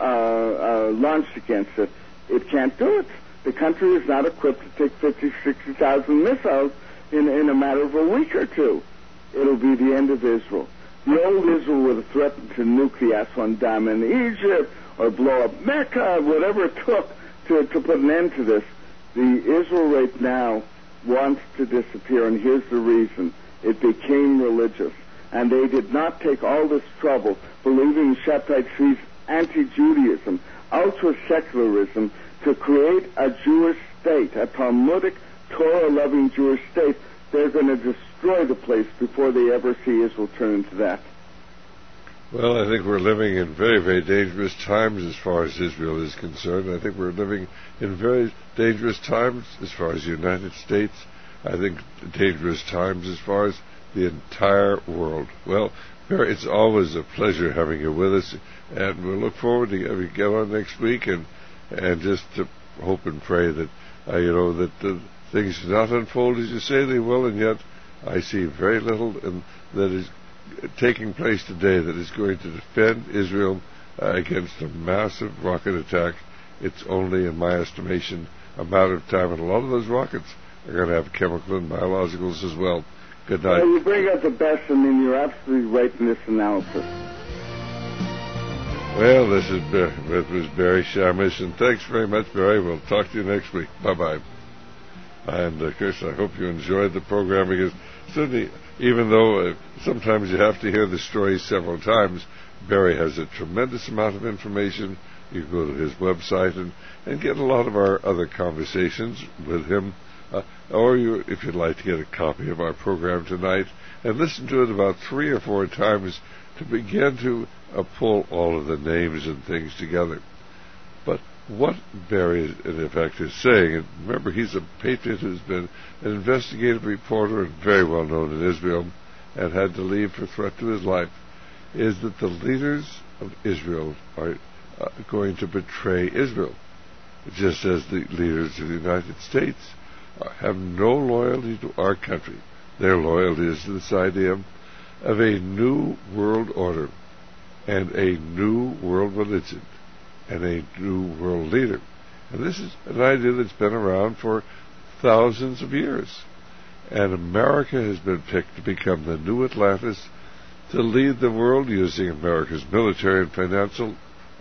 uh, launched against it. It can't do it. The country is not equipped to take fifty, sixty thousand missiles in, in a matter of a week or two. It'll be the end of Israel. The old Israel would have threatened to nuke the Aswan Dam in Egypt or blow up Mecca, whatever it took to, to put an end to this. The Israel right now wants to disappear, and here's the reason. It became religious, and they did not take all this trouble believing in Shabtai Tzvi's anti-Judaism, ultra-secularism, to create a Jewish state, a Talmudic, Torah-loving Jewish state. They're going to destroy the place before they ever see Israel turn into that. Well, I think we're living in very, very dangerous times as far as Israel is concerned. I think we're living in very dangerous times as far as the United States. I think dangerous times as far as the entire world. Well, Barry, it's always a pleasure having you with us, and we'll look forward to having you get on next week, and and just to hope and pray that uh, you know that uh, things do not unfold as you say they will, and yet I see very little in, that is taking place today that is going to defend Israel uh, against a massive rocket attack. It's only, in my estimation, a matter of time, and a lot of those rockets are going to have chemical and biologicals as well. Good night. Well, you bring out the best. I mean, you're absolutely right in this analysis. Well, this is Barry, this was Barry Chamish, and thanks very much, Barry. We'll talk to you next week. Bye-bye. And, of course, I hope you enjoyed the program, because certainly, even though uh, sometimes you have to hear the story several times, Barry has a tremendous amount of information. You can go to his website and, and get a lot of our other conversations with him. Uh, or you, if you'd like to get a copy of our program tonight and listen to it about three or four times to begin to uh, pull all of the names and things together. But what Barry, in effect, is saying, and remember, he's a patriot who's been an investigative reporter and very well known in Israel and had to leave for threat to his life, is that the leaders of Israel are uh, going to betray Israel, just as the leaders of the United States have no loyalty to our country. Their loyalty is to this idea of a new world order, and a new world religion and a new world leader. And this is an idea that's been around for thousands of years. And America has been picked to become the new Atlantis, to lead the world using America's military and financial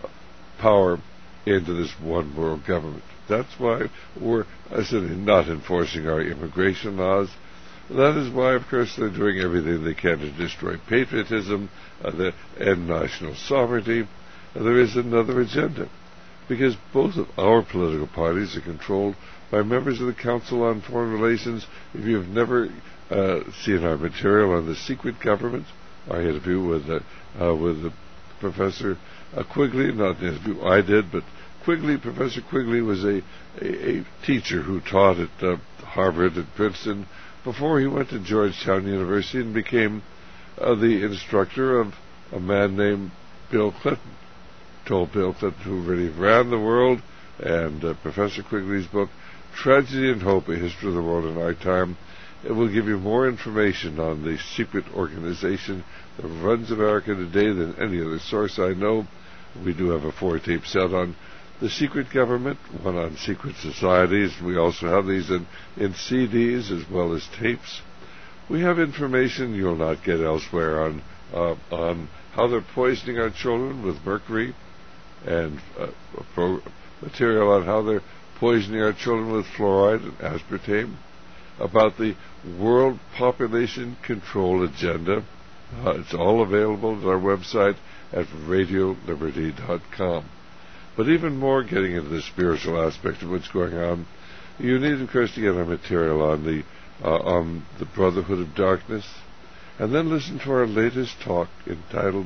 power into this one world government. That's why we're I said, not enforcing our immigration laws. That is why, of course, they're doing everything they can to destroy patriotism uh, the, and national sovereignty. Uh, there is another agenda, because both of our political parties are controlled by members of the Council on Foreign Relations. If you've never uh, seen our material on the secret government, our interview with uh, uh, with uh, Professor uh, Quigley, not the interview I did, but Quigley, Professor Quigley was a, a, a teacher who taught at uh, Harvard and Princeton before he went to Georgetown University and became uh, the instructor of a man named Bill Clinton. Told Bill Clinton, who really ran the world, and uh, Professor Quigley's book, Tragedy and Hope, A History of the World in Our Time, it will give you more information on the secret organization that runs America today than any other source I know. We do have a four-tape set on the secret government, one on secret societies. We also have these in, in C Ds as well as tapes. We have information you'll not get elsewhere on uh, on how they're poisoning our children with mercury, and uh, pro- material on how they're poisoning our children with fluoride and aspartame, about the World Population Control Agenda. Uh, it's all available at our website at radio liberty dot com. But even more, getting into the spiritual aspect of what's going on, you need, of course, to get our material on the uh, on the Brotherhood of Darkness, and then listen to our latest talk entitled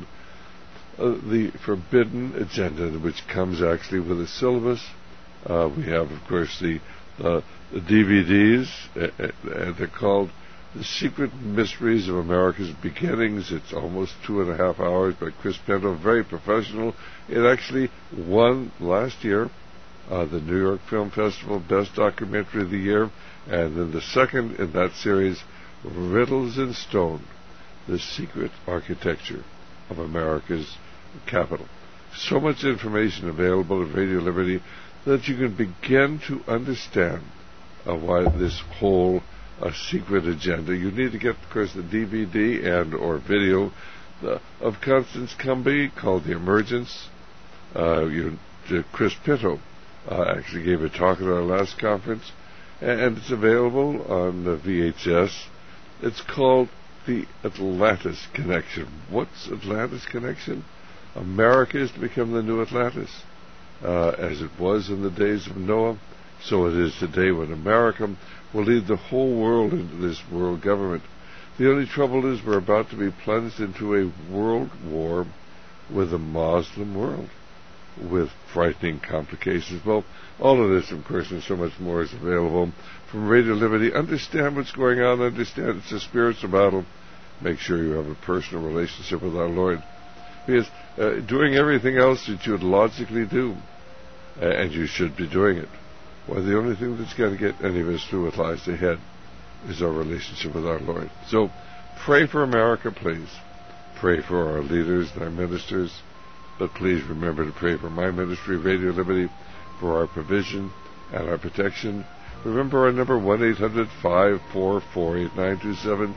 uh, The Forbidden Agenda, which comes actually with a syllabus. Uh, we have, of course, the, uh, the D V Ds, uh, uh, they're called The Secret Mysteries of America's Beginnings. It's almost two and a half hours by Chris Pinto, very professional. It actually won last year uh, the New York Film Festival Best Documentary of the Year, and then the second in that series, Riddles in Stone, The Secret Architecture of America's Capital. So much information available at Radio Liberty that you can begin to understand uh, why this whole uh, secret agenda. You need to get, of course, the D V D and or video uh, of Constance Cumby called The Emergence. Uh, you, uh, Chris Pinto uh, actually gave a talk at our last conference, and, and it's available on uh, V H S. It's called The Atlantis Connection. What's Atlantis Connection? America is to become the new Atlantis. Uh, as it was in the days of Noah, so it is today, when America will lead the whole world into this world government. The only trouble is we're about to be plunged into a world war with the Muslim world, with frightening complications. Well, all of this, of course, and so much more is available from Radio Liberty. Understand what's going on. Understand it's a spiritual battle. Make sure you have a personal relationship with our Lord. Because uh, doing everything else that you would logically do, uh, and you should be doing it, well, the only thing that's going to get any of us through what lies ahead is our relationship with our Lord. So pray for America, please. Pray for our leaders and our ministers. But please remember to pray for my ministry, Radio Liberty, for our provision and our protection. Remember our number, one eight hundred five four four eight nine two seven.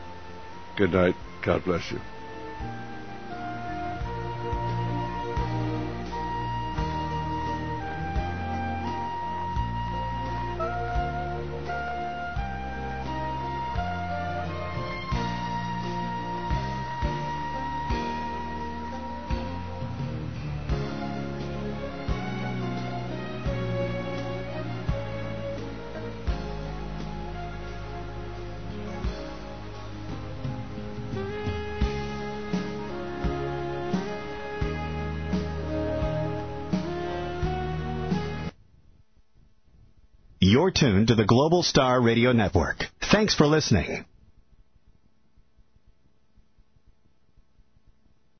Good night. God bless you. You're tuned to the Global Star Radio Network. Thanks for listening.